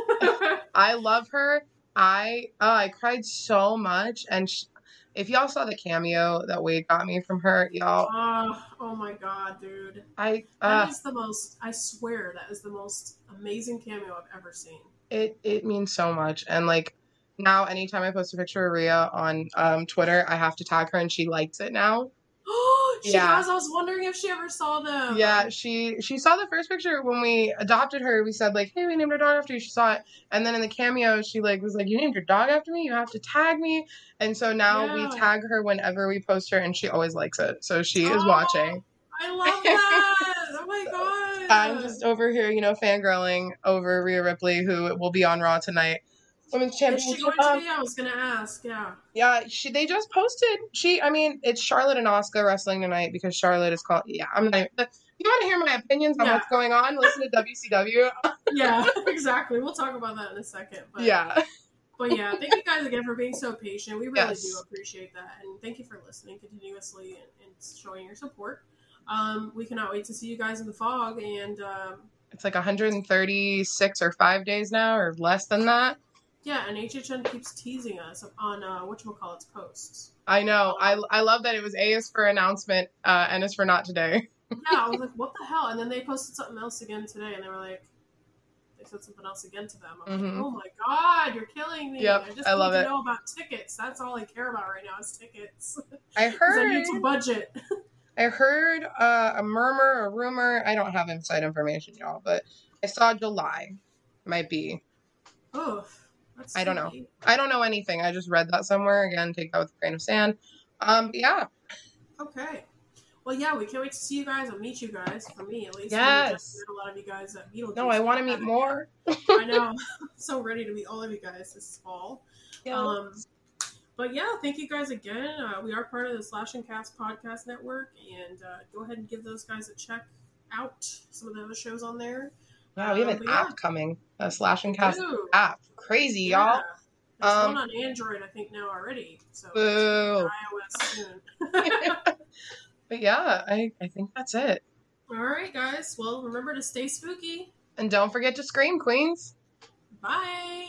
Speaker 6: I love her. I, oh, I cried so much, and she, if y'all saw the cameo that Wade got me from her, y'all...
Speaker 5: Uh, oh my god, dude.
Speaker 6: I, uh,
Speaker 5: that is the most, I swear, that is the most amazing cameo I've ever seen.
Speaker 6: It, it means so much, and, like, now, anytime I post a picture of Rhea on um, Twitter, I have to tag her, and she likes it now.
Speaker 5: she
Speaker 6: yeah.
Speaker 5: does. I was wondering if she ever saw them.
Speaker 6: Yeah, she she saw the first picture when we adopted her. We said, like, hey, we named our dog after you. She saw it. And then in the cameo, she, like, was like, you named your dog after me? You have to tag me. And so now
Speaker 5: yeah.
Speaker 6: we tag her whenever we post her, and she always likes it. So she is
Speaker 5: oh,
Speaker 6: watching.
Speaker 5: I love that. Oh, my God.
Speaker 6: I'm just over here, you know, fangirling over Rhea Ripley, who will be on Raw tonight. Women's Championship.
Speaker 5: Is she going to be? I was going to ask, yeah.
Speaker 6: Yeah, she. They just posted. She, I mean, it's Charlotte and Asuka wrestling tonight because Charlotte is called. Yeah, I'm not. Even, you want to hear my opinions on yeah. what's going on? Listen to W C W.
Speaker 5: Yeah, exactly. We'll talk about that in a second. But,
Speaker 6: yeah.
Speaker 5: But yeah, thank you guys again for being so patient. We really
Speaker 6: yes.
Speaker 5: do appreciate that. And thank you for listening continuously and, and showing your support. Um, we cannot wait to see you guys in the fog. And um,
Speaker 6: it's like one hundred thirty-six or five days now or less than that.
Speaker 5: Yeah, and H H N keeps teasing us on uh, whatchamacallit's posts.
Speaker 6: I know. I, I love that it was A is for announcement, uh, N is for not today.
Speaker 5: Yeah, I was like, what the hell? And then they posted something else again today, and they were like, they said something else again to them. I'm
Speaker 6: mm-hmm.
Speaker 5: like, oh my god, you're killing me.
Speaker 6: Yep,
Speaker 5: I just
Speaker 6: I
Speaker 5: need
Speaker 6: love
Speaker 5: to
Speaker 6: it.
Speaker 5: know about tickets. That's all I care about right now is tickets.
Speaker 6: I heard.
Speaker 5: I need to budget.
Speaker 6: I heard uh, a murmur, a rumor. I don't have inside information, y'all, but I saw July. Might be.
Speaker 5: Oof. That's
Speaker 6: I don't know.
Speaker 5: funny.
Speaker 6: I don't know anything. I just read that somewhere. Again, take that with a grain of sand. Um, but yeah.
Speaker 5: Okay. Well, yeah, we can't wait to see you guys and meet you guys. For me, at least.
Speaker 6: Yes.
Speaker 5: I met a lot of you guys at Beetlejuice.
Speaker 6: No, I want to meet more.
Speaker 5: I know. I'm so ready to meet all of you guys this fall.
Speaker 6: Yeah.
Speaker 5: Um, but yeah, thank you guys again. Uh, we are part of the Slash and Cast podcast network, and uh, go ahead and give those guys a check out. Some of the other shows on there.
Speaker 6: Wow, we have
Speaker 5: um,
Speaker 6: an app
Speaker 5: yeah.
Speaker 6: coming. A Slash and Cast
Speaker 5: Ooh.
Speaker 6: app. Crazy,
Speaker 5: Yeah.
Speaker 6: y'all.
Speaker 5: There's
Speaker 6: Um,
Speaker 5: one on Android, I think, now already. So
Speaker 6: Boo.
Speaker 5: iOS soon.
Speaker 6: But yeah, I, I think that's it.
Speaker 5: All right, guys. Well, remember to stay spooky.
Speaker 6: And don't forget to scream, queens.
Speaker 5: Bye.